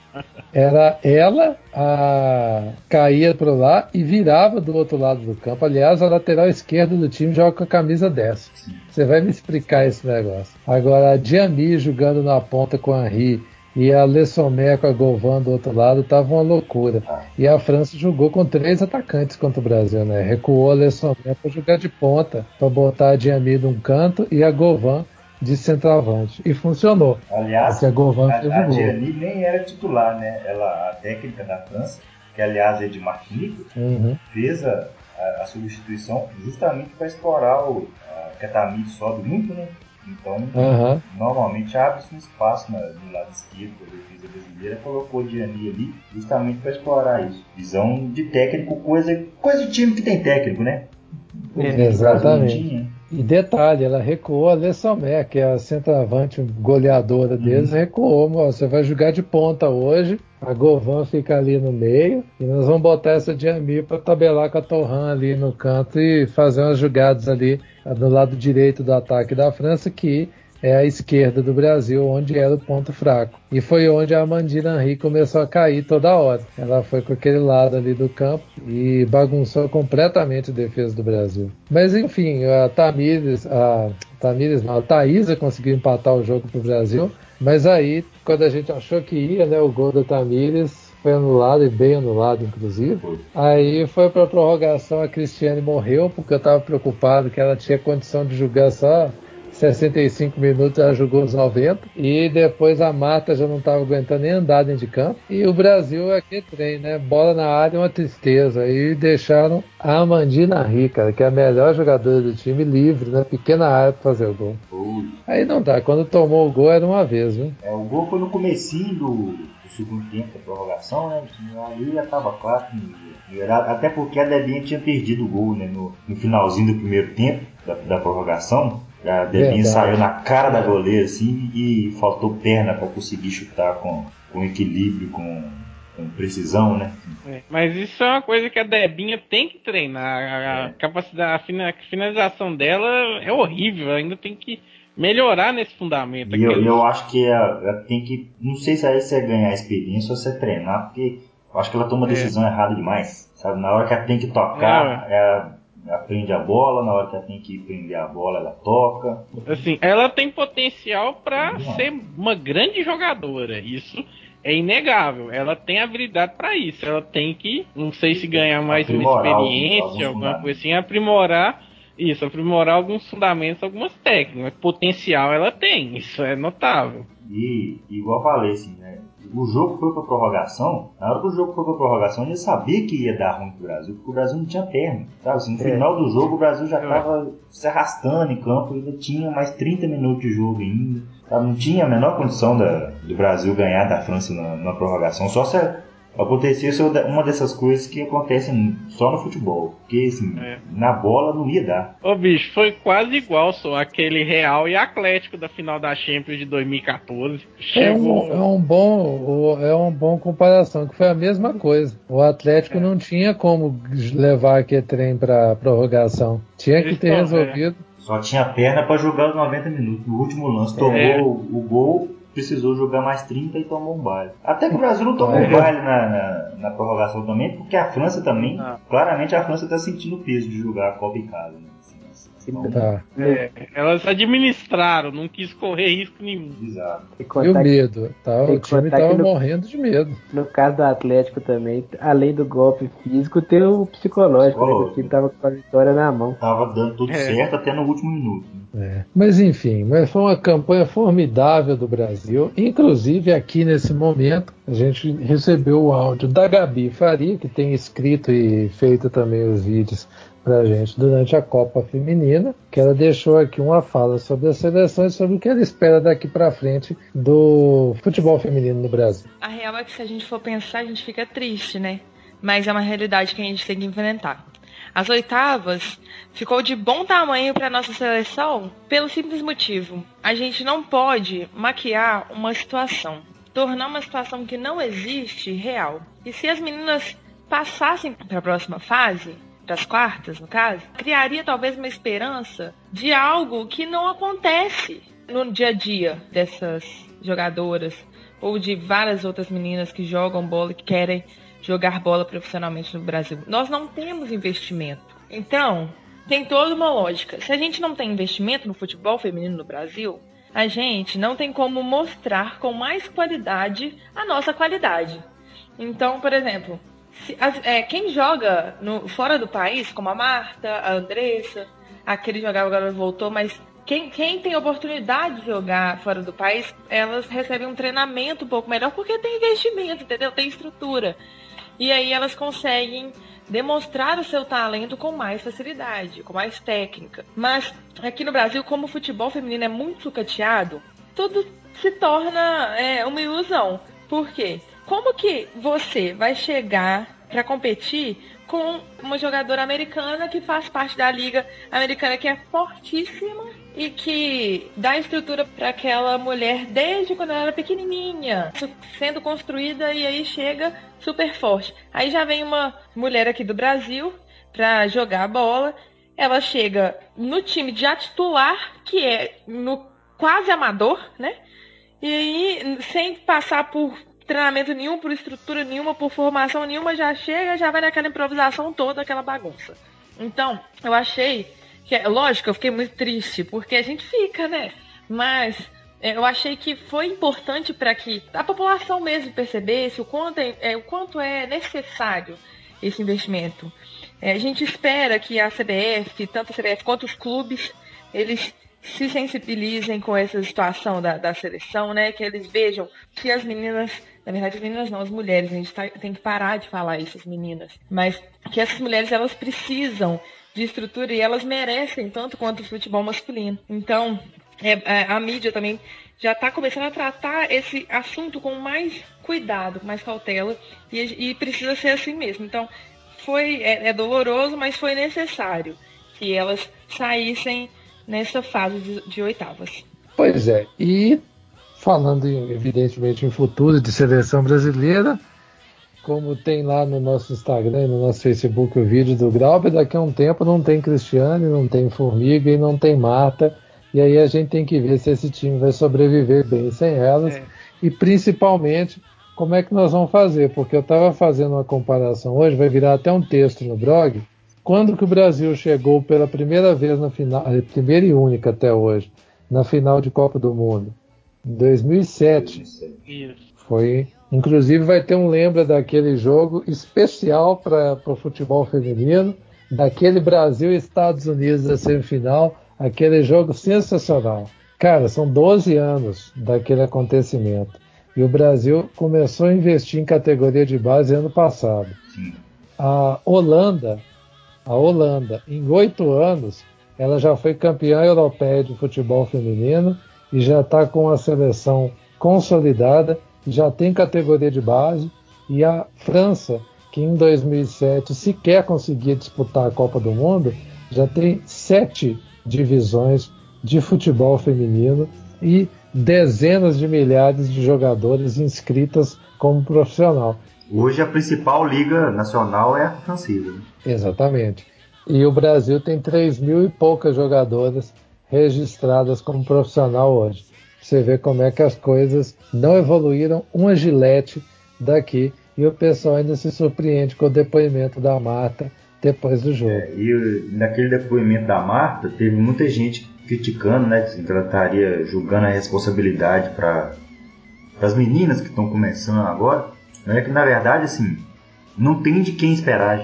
Era ela, a... caía para lá e virava do outro lado do campo. Aliás, a lateral esquerda do time joga com a camisa dessa. Você vai me explicar esse negócio. Agora, a Diami jogando na ponta com a Henry e a Le Sommer com a Govan do outro lado, tava uma loucura. E a França jogou com três atacantes contra o Brasil, né? Recuou a Le Sommer para jogar de ponta, para botar a Diami num canto e a Govan de centroavante. E funcionou. Aliás, a, Govan a, a Diani nem era titular, né? Ela, a técnica da França que aliás é de Martinique, Uhum. fez a, a, a substituição justamente para explorar o a, que a Tamires sobe muito, né? Então, Uhum. normalmente abre-se um espaço na, no lado esquerdo da defesa brasileira, colocou o Diani ali justamente para explorar isso. Visão de técnico, coisa, coisa de time que tem técnico, né? É. Exatamente. E detalhe, ela recuou a Lessomé, que é a centroavante goleadora deles, uhum. recuou. Você vai jogar de ponta hoje, a Govan fica ali no meio, e nós vamos botar essa Diami para tabelar com a Torran ali no canto e fazer umas jogadas ali do lado direito do ataque da França, que é a esquerda do Brasil, onde era o ponto fraco. E foi onde a Amandine Henry começou a cair toda hora. Ela foi com aquele lado ali do campo e bagunçou completamente a defesa do Brasil. Mas enfim, a Tamires, a Tamires não, a Thaísa conseguiu empatar o jogo pro Brasil, mas aí, quando a gente achou que ia, né, o gol da Tamires foi anulado, e bem anulado, inclusive. Aí foi pra prorrogação, a Cristiane morreu, porque eu tava preocupado que ela tinha condição de jogar só sessenta e cinco minutos, ela jogou os noventa, e depois a Marta já não estava aguentando nem andar dentro de campo, e o Brasil é aquele trem, né, bola na área é uma tristeza, e deixaram a Amandine Henry, cara, que é a melhor jogadora do time, livre, na pequena área para fazer o gol. Ui. Aí não dá, quando tomou o gol era uma vez, viu? É, o gol foi no comecinho do, do segundo tempo da prorrogação, né, ali já estava claro que era, até porque a Debinha tinha perdido o gol, né, no, no finalzinho do primeiro tempo da, da prorrogação. A Debinha saiu na cara da goleira assim, e faltou perna para conseguir chutar com, com equilíbrio, com, com precisão, né? É, mas isso é uma coisa que a Debinha tem que treinar. A, é. capacidade, a finalização dela é horrível, ainda tem que melhorar nesse fundamento. E eu, eu acho que ela, ela tem que, não sei se aí você ganhar experiência ou você treinar, porque eu acho que ela toma decisão é. errada demais, sabe? Na hora que ela tem que tocar, é. ela ela prende a bola, na hora que ela tem que prender a bola, ela toca. Assim, ela tem potencial para ser uma grande jogadora, isso é inegável. Ela tem habilidade para isso, ela tem que, não sei se ganhar mais uma experiência, alguma coisa assim, aprimorar isso, aprimorar alguns fundamentos, algumas técnicas. Potencial ela tem, isso é notável. E, igual eu falei, assim, né? O jogo foi pra prorrogação. Na hora que o jogo foi pra prorrogação, ele sabia que ia dar ruim pro Brasil, porque o Brasil não tinha perna, sabe? Assim, no é. final do jogo, o Brasil já tava se arrastando em campo, ainda tinha mais trinta minutos de jogo ainda, sabe? Não tinha a menor condição da, do Brasil ganhar da França na, na prorrogação, só se acontecesse uma dessas coisas que acontecem só no futebol, porque assim, é. na bola não ia dar. Ô bicho, foi quase igual só aquele Real e Atlético da final da Champions de dois mil e catorze. Chegou... É, um, é um bom é uma boa comparação, que foi a mesma coisa. O Atlético é. não tinha como levar aquele trem pra prorrogação. Tinha Eles que ter estão, resolvido. É. Só tinha perna pra jogar os noventa minutos. No último lance tomou é. o, o gol, precisou jogar mais trinta e tomou um baile. Até que o Brasil não tomou um baile na, na, na prorrogação também, porque a França também, ah. claramente a França está sentindo o peso de jogar a Copa em casa. Né? Então, tá. é, elas administraram, não quis correr risco nenhum. Exato. E o medo, tá? O time tava no, morrendo de medo. No caso do Atlético também, além do golpe físico, tem o psicológico, psicológico. Né? O time tava com a vitória na mão. Tava dando tudo é. certo até no último minuto. É. Mas enfim, mas foi uma campanha formidável do Brasil. Inclusive aqui nesse momento a gente recebeu o áudio da Gabi Faria, que tem escrito e feito também os vídeos pra gente durante a Copa Feminina, que ela deixou aqui uma fala sobre as seleções, sobre o que ela espera daqui pra frente do futebol feminino no Brasil. A real é que se a gente for pensar, a gente fica triste, né? Mas é uma realidade que a gente tem que enfrentar. As oitavas ficou de bom tamanho para nossa seleção pelo simples motivo: a gente não pode maquiar uma situação, tornar uma situação que não existe real. E se as meninas passassem para a próxima fase, das quartas, no caso, criaria talvez uma esperança de algo que não acontece no dia a dia dessas jogadoras ou de várias outras meninas que jogam bola e que querem jogar bola profissionalmente no Brasil. Nós não temos investimento. Então, tem toda uma lógica. Se a gente não tem investimento no futebol feminino no Brasil, a gente não tem como mostrar com mais qualidade a nossa qualidade. Então, por exemplo, se, é, quem joga no, fora do país, como a Marta, a Andressa, aquele jogava agora voltou, mas quem, quem tem oportunidade de jogar fora do país, elas recebem um treinamento um pouco melhor porque tem investimento, entendeu? Tem estrutura. e aí elas conseguem demonstrar o seu talento com mais facilidade, com mais técnica. Mas aqui no Brasil, como o futebol feminino é muito sucateado, tudo se torna é, uma ilusão. Por quê? Como que você vai chegar para competir com uma jogadora americana que faz parte da liga americana, que é fortíssima e que dá estrutura para aquela mulher desde quando ela era pequenininha, sendo construída, e aí chega super forte. Aí já vem uma mulher aqui do Brasil para jogar a bola, ela chega no time já titular, que é no quase amador, né? E aí, sem passar por treinamento nenhum, por estrutura nenhuma, por formação nenhuma, já chega, já vai naquela improvisação toda, aquela bagunça. Então, eu achei que, lógico, eu fiquei muito triste, porque a gente fica, né? Mas é, eu achei que foi importante para que a população mesmo percebesse o quanto é, é, o quanto é necessário esse investimento. É, a gente espera que a C B F, tanto a C B F quanto os clubes, eles se sensibilizem com essa situação da, da seleção, né? Que eles vejam que as meninas, na verdade as meninas não, as mulheres, a gente tá, tem que parar de falar isso, as meninas, mas que essas mulheres, elas precisam de estrutura e elas merecem tanto quanto o futebol masculino. Então, é, é, a mídia também já está começando a tratar esse assunto com mais cuidado, com mais cautela, e, e precisa ser assim mesmo. Então, foi, é, é doloroso, mas foi necessário que elas saíssem nessa fase de, de oitavas. Pois é, e falando em, evidentemente em futuro de seleção brasileira, como tem lá no nosso Instagram e no nosso Facebook o vídeo do Grauber, daqui a um tempo não tem Cristiane, não tem Formiga e não tem Marta, e aí a gente tem que ver se esse time vai sobreviver bem sem elas, é. E principalmente como é que nós vamos fazer, porque eu estava fazendo uma comparação hoje, vai virar até um texto no blog. Quando que o Brasil chegou pela primeira vez na final, primeira e única até hoje, na final de Copa do Mundo? Em dois mil e sete. Isso. Foi, inclusive vai ter um lembra daquele jogo especial para o futebol feminino, daquele Brasil e Estados Unidos da semifinal, aquele jogo sensacional. Cara, são doze anos daquele acontecimento. E o Brasil começou a investir em categoria de base ano passado. A Holanda A Holanda, em oito anos, ela já foi campeã europeia de futebol feminino e já está com a seleção consolidada, já tem categoria de base. E a França, que em dois mil e sete sequer conseguia disputar a Copa do Mundo, já tem sete divisões de futebol feminino e dezenas de milhares de jogadores inscritas como profissional. Hoje a principal liga nacional é a francesa. Né? Exatamente. E o Brasil tem três mil e poucas jogadoras registradas como profissional hoje. Você vê como é que as coisas não evoluíram uma gilete daqui. E o pessoal ainda se surpreende com o depoimento da Marta depois do jogo. É, e naquele depoimento da Marta, teve muita gente criticando, né, que ela estaria julgando a responsabilidade para as meninas que estão começando agora. Né, que na verdade, assim, não tem de quem esperar,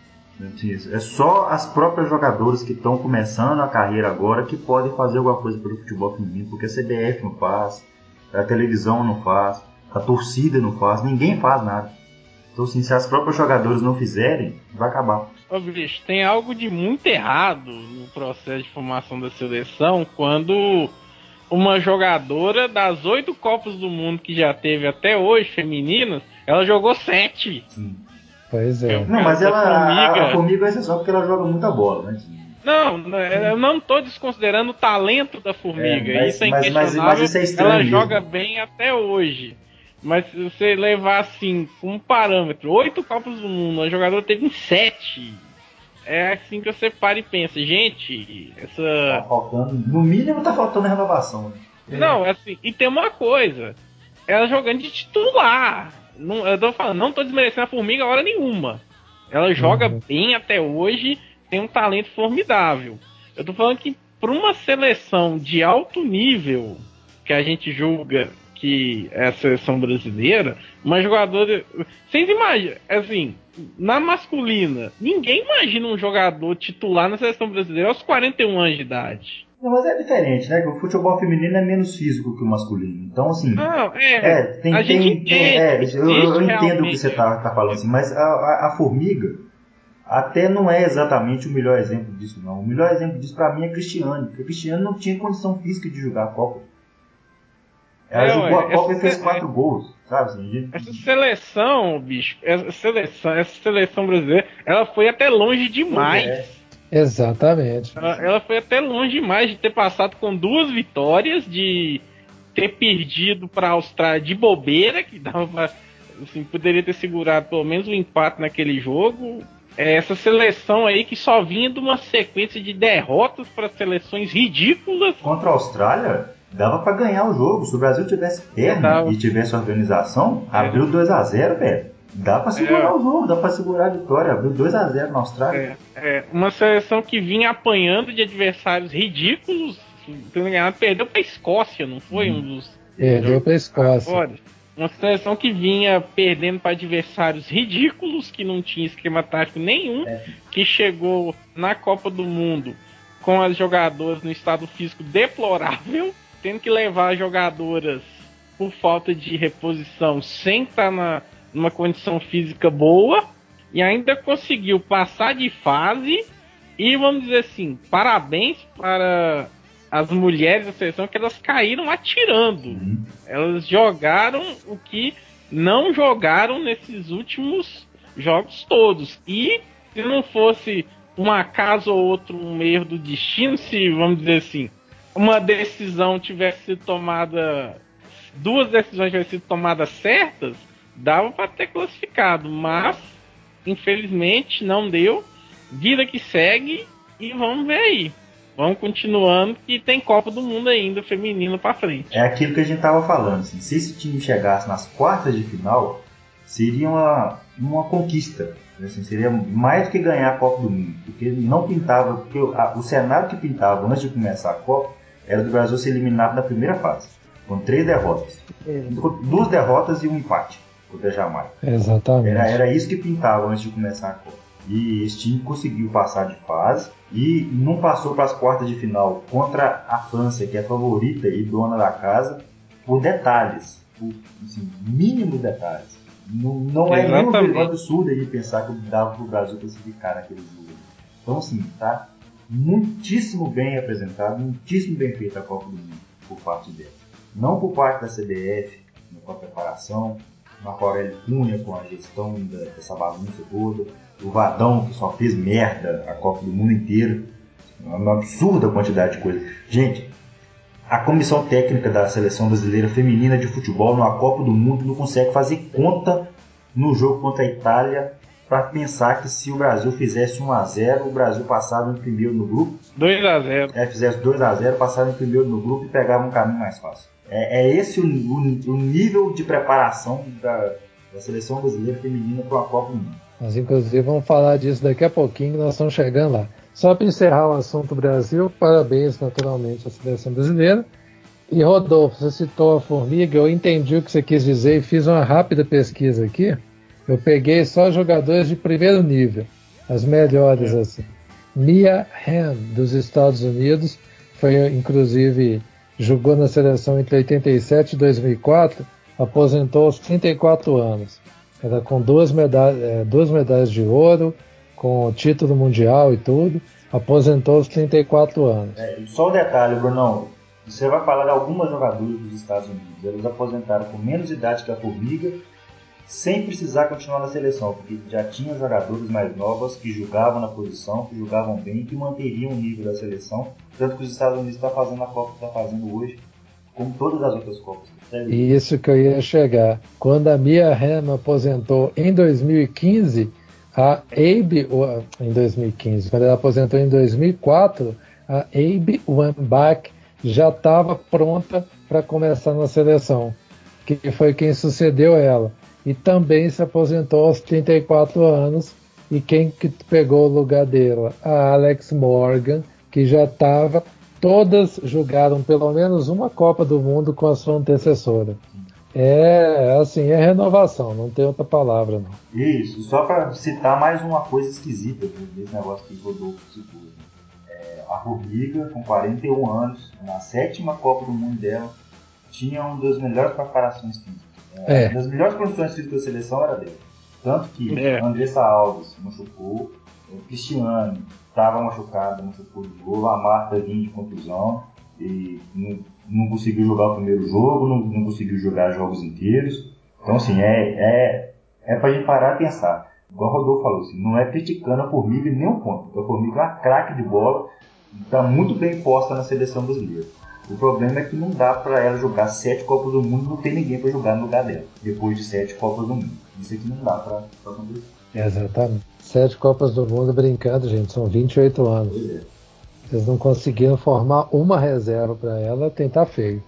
gente. É só as próprias jogadoras que estão começando a carreira agora que podem fazer alguma coisa pelo futebol feminino, porque a C B F não faz, a televisão não faz, a torcida não faz, ninguém faz nada. Então, assim, se as próprias jogadoras não fizerem, vai acabar. Ô, bicho, tem algo de muito errado no processo de formação da seleção quando uma jogadora das oito Copas do Mundo que já teve até hoje, femininas, ela jogou sete. Sim. Pois é. Não, mas ela, Formiga... a, a Formiga é só porque ela joga muita bola, né? Não, eu não estou desconsiderando o talento da Formiga. É, mas, isso é mas, inquestionável. Mas, mas isso é estranho ela mesmo. joga bem até hoje. Mas se você levar assim, um parâmetro, oito Copas do Mundo, a jogadora teve sete. É assim que você para e pensa, gente, essa... Tá faltando, no mínimo tá faltando renovação. Né? Não, é assim, e tem uma coisa, ela jogando de titular. Não, eu tô falando, não tô desmerecendo a Formiga hora nenhuma. Ela joga uhum. bem até hoje, tem um talento formidável. Eu tô falando que para uma seleção de alto nível, que a gente julga que é a seleção brasileira, uma jogadora... Vocês imaginam, assim, na masculina, ninguém imagina um jogador titular na seleção brasileira aos quarenta e um anos de idade. Não, mas é diferente, né? Que o futebol feminino é menos físico que o masculino. Então, assim. Não, é. é tem, a tem, gente tem, entende, é, eu, eu entendo realmente. o que você tá, tá falando, assim, mas a, a, a Formiga até não é exatamente o melhor exemplo disso, não. O melhor exemplo disso pra mim é Cristiane, porque a Cristiane não tinha condição física de jogar a Copa. Ela É, jogou ué, a Copa e fez essa- quatro gols, sabe? Assim, gente... Essa seleção, bicho, essa seleção, essa seleção brasileira, ela foi até longe demais. Pois é. Exatamente. Ela, ela foi até longe demais de ter passado com duas vitórias, de ter perdido para a Austrália de bobeira, que dava pra, assim, poderia ter segurado pelo menos um empate naquele jogo. É, essa seleção aí que só vinha de uma sequência de derrotas para seleções ridículas. Contra a Austrália, dava pra ganhar o jogo. Se o Brasil tivesse perna Dava. e tivesse organização, É. abriu dois a zero, velho. Dá pra segurar É. o jogo, dá pra segurar a vitória. Abriu dois a zero na Austrália. É, é, uma seleção que vinha apanhando de adversários ridículos. Ela perdeu para a Escócia, não foi? Um dos Perdeu pra Escócia. Olha, uma seleção que vinha perdendo para adversários ridículos, que não tinha esquema tático nenhum, É. que chegou na Copa do Mundo com as jogadoras no estado físico deplorável, tendo que levar as jogadoras por falta de reposição sem estar na, numa condição física boa, e ainda conseguiu passar de fase. E vamos dizer assim, parabéns para as mulheres da seleção, que elas caíram atirando. Uhum. Elas jogaram o que não jogaram nesses últimos jogos todos. E se não fosse um acaso ou outro, um erro do destino, se, vamos dizer assim, uma decisão tivesse sido tomada, duas decisões tivessem sido tomadas certas, dava para ter classificado. Mas, infelizmente, não deu. Vida que segue, e vamos ver aí. Vamos continuando, que tem Copa do Mundo ainda, feminino pra frente. É aquilo que a gente tava falando. Assim, se esse time chegasse nas quartas de final, seria uma, uma conquista. Assim, seria mais do que ganhar a Copa do Mundo. Porque não pintava. Porque o, a, o cenário que pintava antes de começar a Copa era do Brasil ser eliminado na primeira fase, com três derrotas. Duas derrotas e um empate contra a Jamaica. Exatamente. Era, era isso que pintava antes de começar a Copa. E esse time conseguiu passar de fase e não passou para as quartas de final contra a França, que é favorita e dona da casa, por detalhes, por assim, mínimos detalhes. Não, não é nenhum absurdo aí pensar que dava para o Brasil classificar naquele jogo. Então, assim, tá muitíssimo bem apresentado, muitíssimo bem feita a Copa do Mundo por parte dela. Não por parte da C B F, com a preparação, Marco Aurélio Cunha com a gestão da, dessa bagunça toda, o Vadão que só fez merda a Copa do Mundo inteiro, uma absurda quantidade de coisa. Gente, a comissão técnica da seleção brasileira feminina de futebol numa Copa do Mundo não consegue fazer conta no jogo contra a Itália para pensar que se o Brasil fizesse um a zero, o Brasil passava em primeiro no grupo. dois a zero. É, fizesse dois a zero, passava em primeiro no grupo e pegava um caminho mais fácil. É, é esse o, o, o nível de preparação da, da seleção brasileira feminina para uma Copa do Mundo. Nós, inclusive, vamos falar disso daqui a pouquinho, nós estamos chegando lá. Só para encerrar o assunto Brasil, parabéns, naturalmente, à seleção brasileira. E, Rodolfo, você citou a Formiga, eu entendi o que você quis dizer e fiz uma rápida pesquisa aqui. Eu peguei só jogadores de primeiro nível, as melhores, é. assim. Mia Hamm, dos Estados Unidos, foi, inclusive, jogou na seleção entre oitenta e sete e dois mil e quatro, aposentou aos trinta e quatro anos. Ela com duas medalhas, é, duas medalhas de ouro, com título mundial e tudo, aposentou aos trinta e quatro anos. É, só um detalhe, Brunão, você vai falar de algumas jogadoras dos Estados Unidos, eles aposentaram com menos idade que a Formiga, sem precisar continuar na seleção, porque já tinha jogadores mais novas que jogavam na posição, que jogavam bem, que manteriam o nível da seleção, tanto que os Estados Unidos estão fazendo a Copa que está fazendo hoje, como todas as outras Copas. E isso que eu ia chegar. Quando a Mia Hamm aposentou em dois mil e quinze, a Abe, em dois mil e quinze, quando ela aposentou em dois mil e quatro, a Abe Wambach já estava pronta para começar na seleção, que foi quem sucedeu ela. E também se aposentou aos trinta e quatro anos, e quem que pegou o lugar dela? A Alex Morgan, que já estava... Todas jogaram pelo menos uma Copa do Mundo com a sua antecessora. É, assim, é renovação, não tem outra palavra, não. Isso, só para citar mais uma coisa esquisita desse negócio que o Rodolfo citou. É, a Formiga, com quarenta e um anos, na sétima Copa do Mundo dela, tinha uma das melhores preparações físicas. É, É. Uma das melhores condições físicas da seleção era dela. Tanto que É. Andressa Alves machucou, o Cristiano estava machucado, machucou de novo, a Marta vinha de contusão e não, não conseguiu jogar o primeiro jogo, não, não conseguiu jogar jogos inteiros. Então, assim, é, é, é pra gente parar e pensar. Igual o Rodolfo falou, assim, não é criticando a Formiga em nenhum ponto. A Formiga é uma craque de bola, está muito bem posta na seleção brasileira. O problema é que não dá para ela jogar sete Copas do Mundo e não tem ninguém para jogar no lugar dela, depois de sete Copas do Mundo. Isso aqui não dá para acontecer. Exatamente. Sete Copas do Mundo brincando, gente, são vinte e oito anos. Pois é. Vocês não conseguiram formar uma reserva para ela, tentar feio.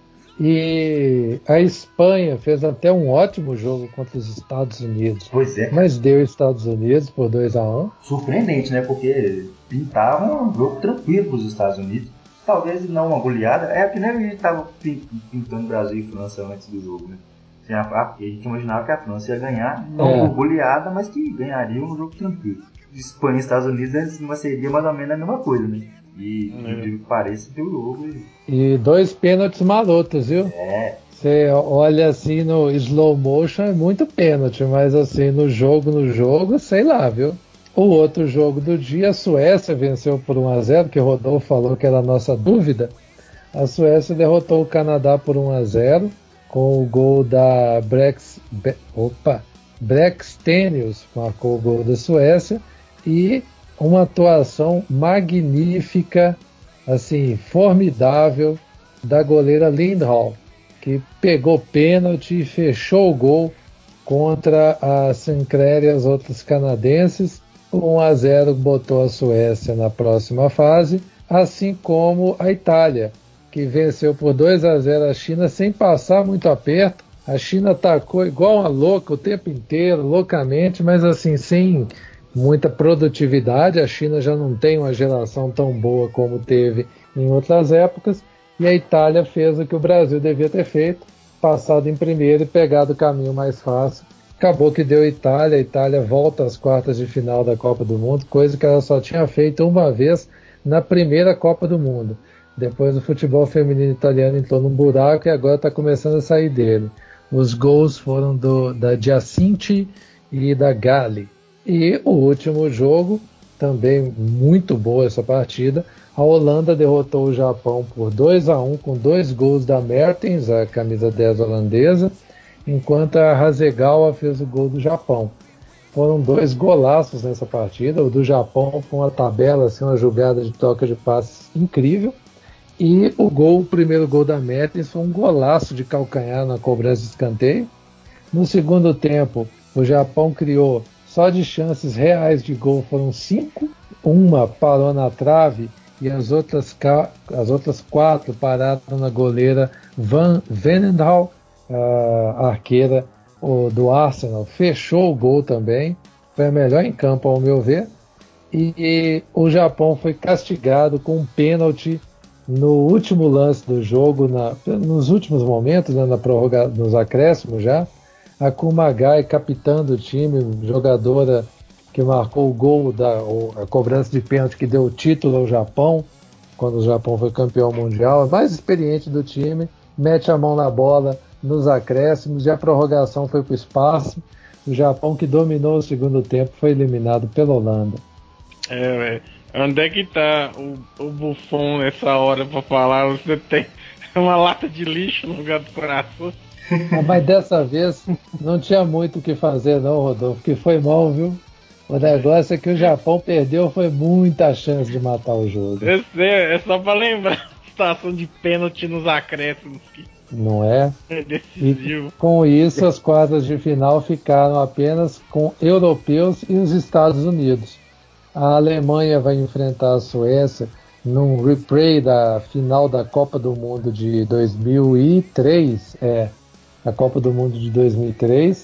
E a Espanha fez até um ótimo jogo contra os Estados Unidos, Pois é. mas deu os Estados Unidos por dois a um. Surpreendente, né? Porque pintava um jogo tranquilo para os Estados Unidos. Talvez não uma goleada. É que nem a gente estava pintando Brasil e França antes do jogo, né? Assim, a, a, a gente imaginava que a França ia ganhar, não É. por goleada, mas que ganharia um jogo tranquilo. Espanha e Estados Unidos seria mais ou menos a mesma coisa, né? E, É. incrível que pareça, deu jogo. E... E dois pênaltis marotos, viu? É. Você olha assim no slow motion, é muito pênalti, mas assim, no jogo, no jogo, sei lá, viu? O outro jogo do dia, a Suécia venceu por um a zero, que o Rodolfo falou que era a nossa dúvida. A Suécia derrotou o Canadá por um a zero, com o gol da Brex, Be, opa, Brextenius, marcou o gol da Suécia, e uma atuação magnífica, assim, formidável, da goleira Lindholm, que pegou pênalti e fechou o gol contra a Sinclair e as outras canadenses. um a zero botou a Suécia na próxima fase, assim como a Itália, que venceu por dois a zero a China sem passar muito aperto. A China atacou igual uma louca o tempo inteiro, loucamente, mas assim, sem muita produtividade. A China já não tem uma geração tão boa como teve em outras épocas, e a Itália fez o que o Brasil devia ter feito, passado em primeiro e pegado o caminho mais fácil. Acabou que deu Itália, a Itália volta às quartas de final da Copa do Mundo, coisa que ela só tinha feito uma vez na primeira Copa do Mundo. Depois o futebol feminino italiano entrou num buraco e agora está começando a sair dele. Os gols foram do, da Giacinti e da Galli. E o último jogo, também muito boa essa partida, a Holanda derrotou o Japão por dois a um com dois gols da Mertens, a camisa dez holandesa, enquanto a Hasegawa fez o gol do Japão. Foram dois golaços nessa partida, o do Japão com uma tabela, assim, uma jogada de troca de passes incrível, e o gol, o primeiro gol da Mertens foi um golaço de calcanhar na cobrança de escanteio. No segundo tempo, o Japão criou só de chances reais de gol foram cinco, uma parou na trave e as outras, as outras quatro pararam na goleira Van Veenendaal, a arqueira do Arsenal, fechou o gol também, foi a melhor em campo ao meu ver, e, e o Japão foi castigado com um pênalti no último lance do jogo, na, nos últimos momentos, né, na prorroga, nos acréscimos já. A Kumagai, capitã do time, jogadora que marcou o gol, da, a cobrança de pênalti que deu o título ao Japão, quando o Japão foi campeão mundial, a mais experiente do time, mete a mão na bola nos acréscimos e a prorrogação foi para o espaço. O Japão, que dominou o segundo tempo, foi eliminado pela Holanda. É, velho. Onde é que tá o, o Buffon nessa hora pra falar? Você tem uma lata de lixo no lugar do coração? Ah, mas dessa vez não tinha muito o que fazer não, Rodolfo, que foi mal, viu? O negócio é que o Japão perdeu, foi muita chance de matar o jogo. Eu sei, é só pra lembrar a situação de pênalti nos acréscimos que Não é? é decisivo. E com isso as quartas de final ficaram apenas com europeus e os Estados Unidos. A Alemanha vai enfrentar a Suécia num replay da final da Copa do Mundo de dois mil e três, é, a Copa do Mundo de dois mil e três.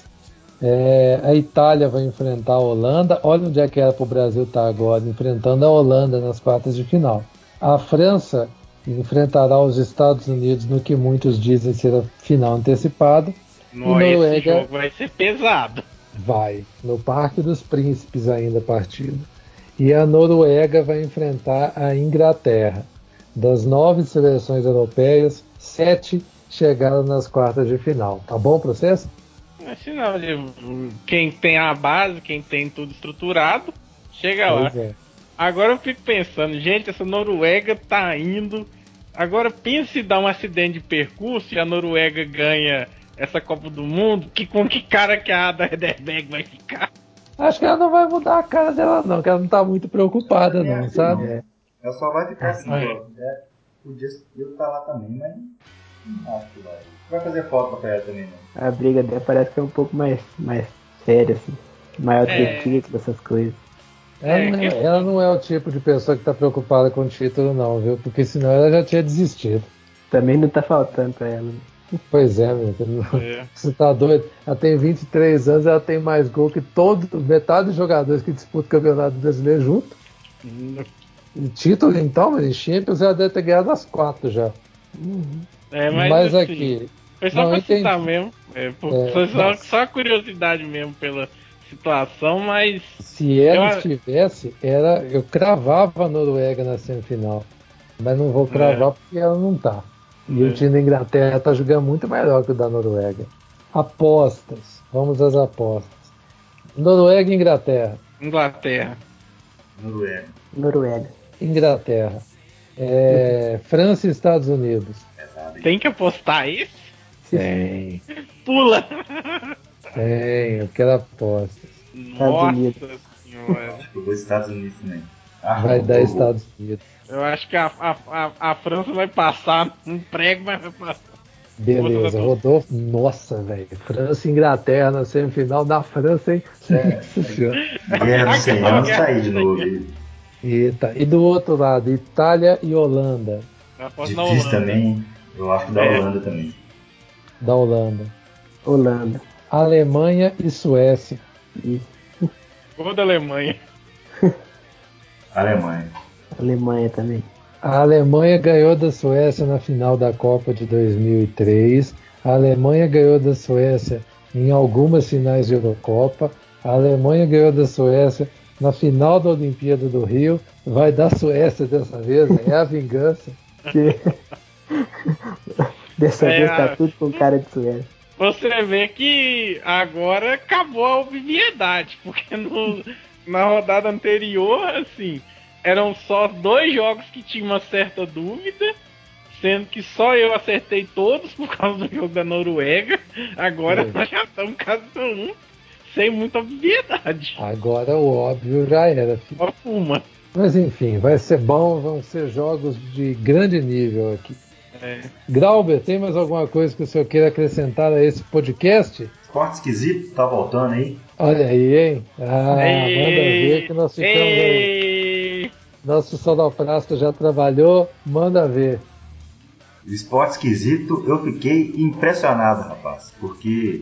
É, a Itália vai enfrentar a Holanda. Olha onde é que era para o Brasil estar agora, enfrentando a Holanda nas quartas de final. A França enfrentará os Estados Unidos no que muitos dizem ser a final antecipada. Não, e esse Noruega jogo vai ser pesado. vai, no Parque dos Príncipes ainda a partida. E a Noruega vai enfrentar a Inglaterra. Das nove seleções europeias, sete chegaram nas quartas de final. Tá bom o processo? Assim não, quem tem a base, quem tem tudo estruturado, chega Pois lá. é. Agora eu fico pensando, gente, essa Noruega tá indo. Agora pense se dá um acidente de percurso e a Noruega ganha essa Copa do Mundo, que com que cara que a Ada Hegerberg vai ficar? Acho que ela não vai mudar a cara dela, não, que ela não tá muito preocupada, Também não, acho que sabe? não. Ela só vai ficar assim, É. igual. É, podia eu estar lá também, mas não acho que vai. Vai fazer foto pra ela também, não. A briga dela parece que é um pouco mais, mais séria, assim. Maior do que É. título, essas coisas. Ela, É, não que- é, ela não é o tipo de pessoa que tá preocupada com o título, não, viu? Porque senão ela já tinha desistido. Também não tá faltando pra ela. Né? Pois é, meu. É. Você tá doido? Ela tem vinte e três anos, ela tem mais gol que todo, metade dos jogadores que disputam o Campeonato Brasileiro junto. E título, então, mas em Champions ela deve ter ganhado as quatro já. É, mas, Mas assim, aqui. foi só Não, pra entendi. citar mesmo. É, por- É, foi só, nossa. só curiosidade mesmo pela situação, mas. Se ela Eu- estivesse, era, eu cravava a Noruega na semifinal. Mas não vou cravar É. porque ela não tá. E É. o time da Inglaterra tá jogando muito melhor que o da Noruega. Apostas. Vamos às apostas. Noruega e Inglaterra. Inglaterra. Noruega. Noruega. Inglaterra. É, França e Estados Unidos. Pesado, hein? Tem que apostar isso? Tem. Pula! Tem, eu quero apostas. Nossa Unidos. senhora. Acho que eu vou aos Estados Unidos também. Ah, Vai não, dar vou, Estados Unidos. Eu acho que a, a, a, a França vai passar um prego, mas vai passar. Beleza, Rodolfo. Nossa, velho. França e Inglaterra na semifinal da França, hein? É, Nossa senhora. Guerra dos cem anos tá aí de novo. E Eita. E do outro lado, Itália e Holanda. Eu aposto na difícil Holanda. também. Eu acho que da É. Holanda também. Da Holanda. Holanda. Alemanha e Suécia. Isso. Gol da Alemanha. Alemanha. Alemanha também. A Alemanha ganhou da Suécia na final da Copa de dois mil e três. A Alemanha ganhou da Suécia em algumas finais de Eurocopa. A Alemanha ganhou da Suécia na final da Olimpíada do Rio. Vai dar Suécia dessa vez, é a vingança. Que... Dessa É, vez tá a- tudo com cara de Suécia. Você vê que agora acabou a obviedade, porque no, na rodada anterior, assim, eram só dois jogos que tinham uma certa dúvida, sendo que só eu acertei todos por causa do jogo da Noruega. Agora Sim. nós já estamos cada um sem muita obviedade. Agora o óbvio já era, filho. Ó, Puma. Mas enfim, vai ser bom, vão ser jogos de grande nível aqui. É. Grauber, tem mais alguma coisa que o senhor queira acrescentar a esse podcast? Esporte esquisito, tá voltando aí. Olha aí, hein? Ah, manda ver que nós ficamos aí. Ei! Nosso sonoplasta já trabalhou, manda ver. O esporte esquisito, eu fiquei impressionado, rapaz. Porque,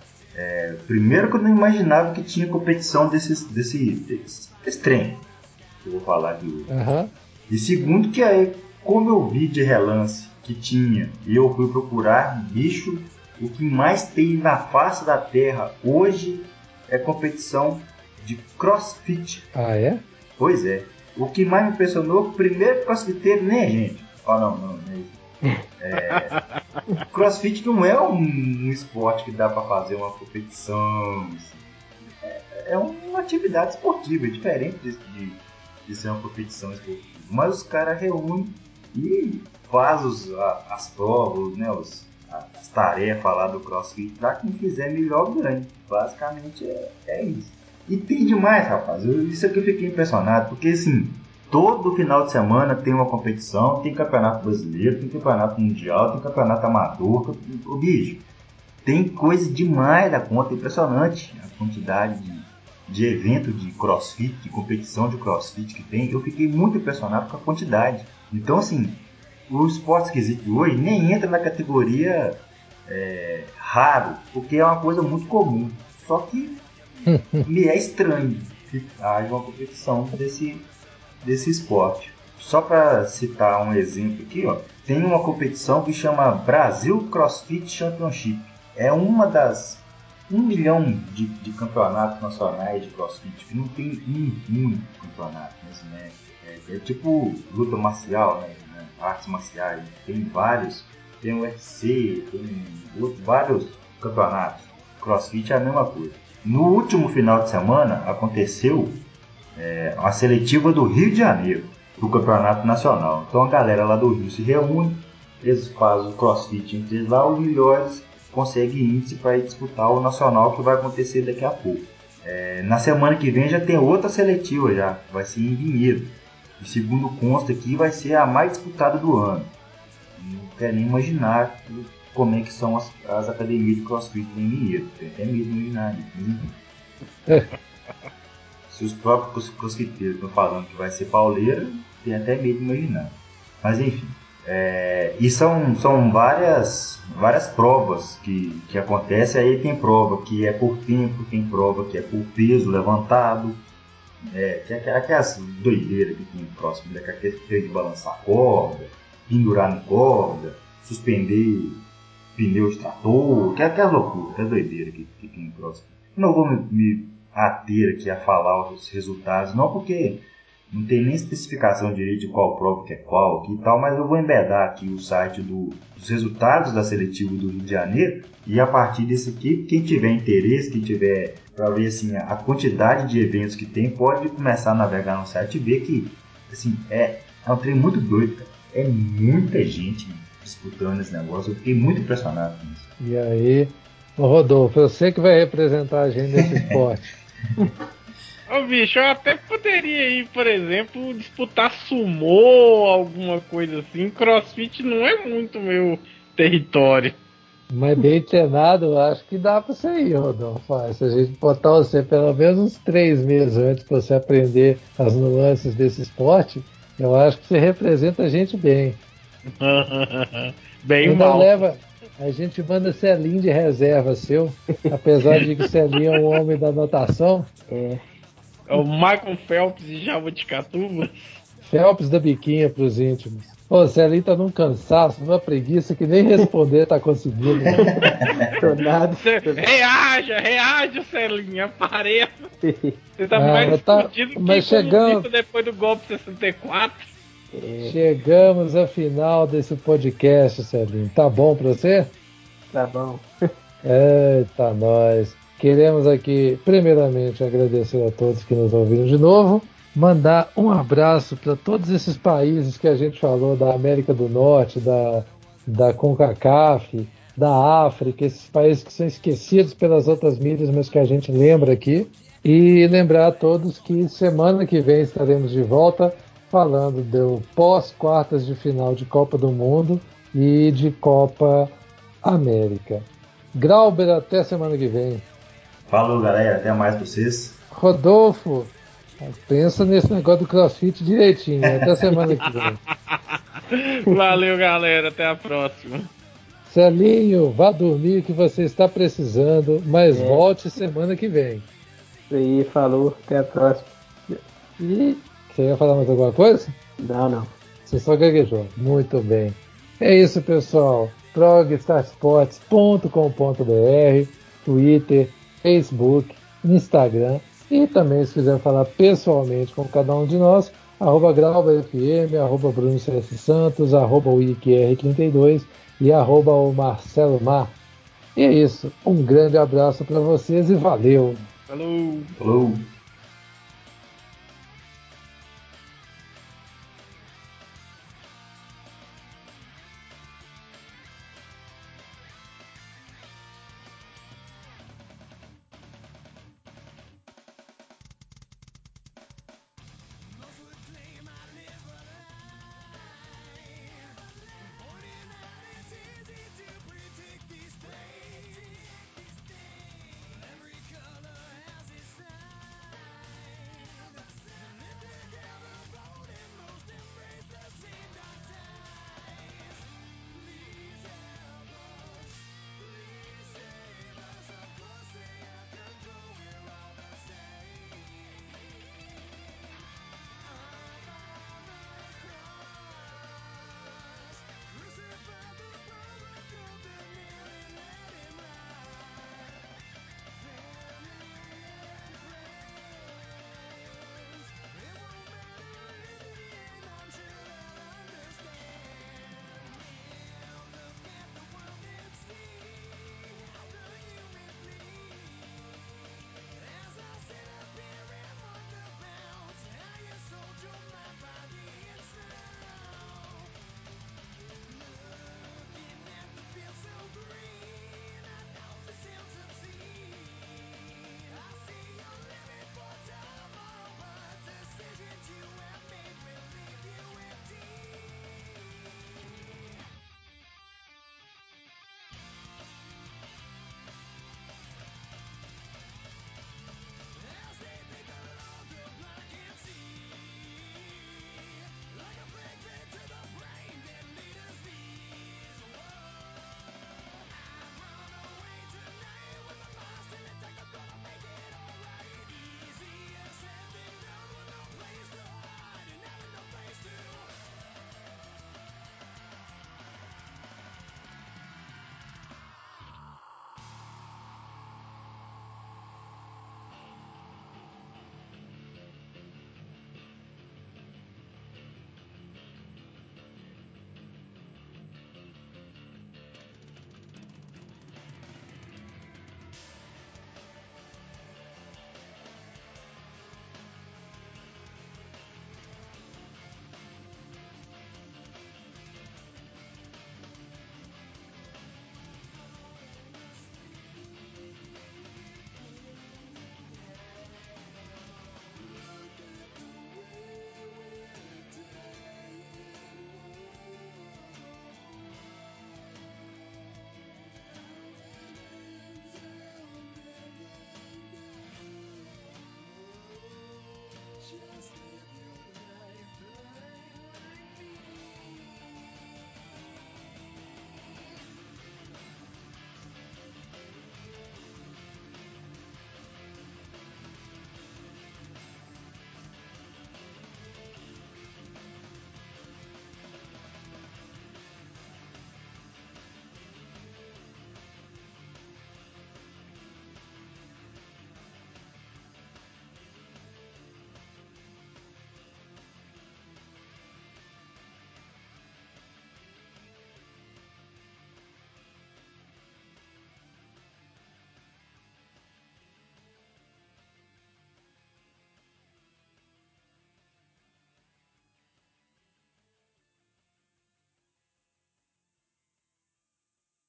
é, primeiro que eu não imaginava que tinha competição desse, desse, desse, desse trem. Que eu vou falar aqui hoje. Aham. E segundo que aí, como eu vi de relance que tinha, e eu fui procurar, bicho, o que mais tem na face da terra hoje é competição de crossfit. Ah, é? Pois é. O que mais me impressionou, primeiro crossfiteiro nem é gente. Oh, não, não, não é isso. É, crossfit não é um, um esporte que dá pra fazer uma competição. Assim. É, é uma atividade esportiva, é diferente de, de, de ser uma competição esportiva. Mas os caras reúnem e faz os, a, as provas, né, os, as tarefas lá do CrossFit, pra quem fizer melhor ganhe. Basicamente é, é isso. E tem demais, rapaz. Eu, isso aqui eu fiquei impressionado, porque assim, todo final de semana tem uma competição, tem campeonato brasileiro, tem campeonato mundial, tem campeonato amador. O bicho, tem coisa demais da conta, impressionante a quantidade de, de evento de CrossFit, de competição de CrossFit que tem. Eu fiquei muito impressionado com a quantidade. Então, assim, o esporte esquisito de hoje nem entra na categoria é, raro, porque é uma coisa muito comum. Só que me é estranho que haja uma competição desse, desse esporte. Só para citar um exemplo aqui, ó, tem uma competição que chama Brasil CrossFit Championship. É uma das um milhão de, de campeonatos nacionais de CrossFit, que não tem um único campeonato, assim, né? É, é tipo luta marcial, né? Artes marciais, tem vários, tem o U F C, tem outros, vários campeonatos. CrossFit é a mesma coisa. No último final de semana aconteceu é, a seletiva do Rio de Janeiro, do campeonato nacional. Então a galera lá do Rio se reúne, eles fazem o CrossFit entre eles lá, os melhores conseguem índice para ir disputar o nacional que vai acontecer daqui a pouco. É, na semana que vem já tem outra seletiva já, vai ser em Vinhedo. E segundo consta aqui, vai ser a mais disputada do ano. Não quero nem imaginar como é que são as, as academias de CrossFit em Vinhedo. Tem até medo de imaginar isso. Se os próprios crossfiteiros estão falando que vai ser pauleira, tem até medo de imaginar. Mas enfim. É, e são, são várias, várias provas que, que acontecem. Aí tem prova que é por tempo, tem prova que é por peso levantado. É, que é aquelas doideiras que tem próximo, né? Que é aquele que tem de balançar corda, pendurar no corda, suspender pneu de trator, que é aquelas loucuras, aquelas doideiras que, que tem próximo. Não vou me, me ater aqui a falar os resultados, não, porque não tem nem especificação direito de qual prova que é qual aqui e tal, mas eu vou embedar aqui o site do, dos resultados da seletiva do Rio de Janeiro, e a partir desse aqui, quem tiver interesse, quem tiver para ver assim, a quantidade de eventos que tem, pode começar a navegar no site e ver que assim, é, é um trem muito doido, cara. É muita gente disputando esse negócio, eu fiquei muito impressionado com isso. E aí, ô Rodolfo, eu sei que vai representar a gente nesse esporte. Ô bicho, eu até poderia ir, por exemplo, disputar sumô, alguma coisa assim. CrossFit não é muito meu território. Mas bem treinado, eu acho que dá pra você ir, Rodolfo. Se a gente botar você pelo menos uns três meses antes pra você aprender as nuances desse esporte, eu acho que você representa a gente bem. Bem Ainda mal. leva, a gente manda Celinho de reserva seu, apesar de que o Celinho é um homem da natação. É. É o Michael Phelps de Jabuticatuba. Phelps da biquinha pros íntimos. Ô, o Celinho tá num cansaço, numa preguiça que nem responder tá conseguindo. Tô nada. Reaja, reaja, Celinho, apareça. Você tá Ah, mais tá- explodido mas que chegamos- comunista depois do golpe sessenta e quatro. É, Chegamos ao final desse podcast, Celinho. Tá bom pra você? tá bom. Eita, nós. Queremos aqui, primeiramente, agradecer a todos que nos ouviram de novo. Mandar um abraço para todos esses países que a gente falou, da América do Norte, da, da CONCACAF, da África, esses países que são esquecidos pelas outras mídias, mas que a gente lembra aqui. E lembrar a todos que semana que vem estaremos de volta falando do pós-quartas de final de Copa do Mundo e de Copa América. Grauber, até semana que vem. Falou, galera, até mais pra vocês. Rodolfo, pensa nesse negócio do CrossFit direitinho. Até semana que vem. Valeu, galera. Até a próxima. Celinho, vá dormir que você está precisando, mas É. volte semana que vem. Isso aí, falou. Até a próxima. E você ia falar mais alguma coisa? Não, não. Você só gaguejou. Muito bem. É isso, pessoal. prog star sports ponto com ponto b r, Twitter, Facebook, Instagram e também, se quiser falar pessoalmente com cada um de nós, arroba GrauberFM, arroba Bruno C S Santos, arroba WikiR trinta e dois e arroba o Marcelo Mar. E é isso. Um grande abraço para vocês e valeu! Falou. Falou.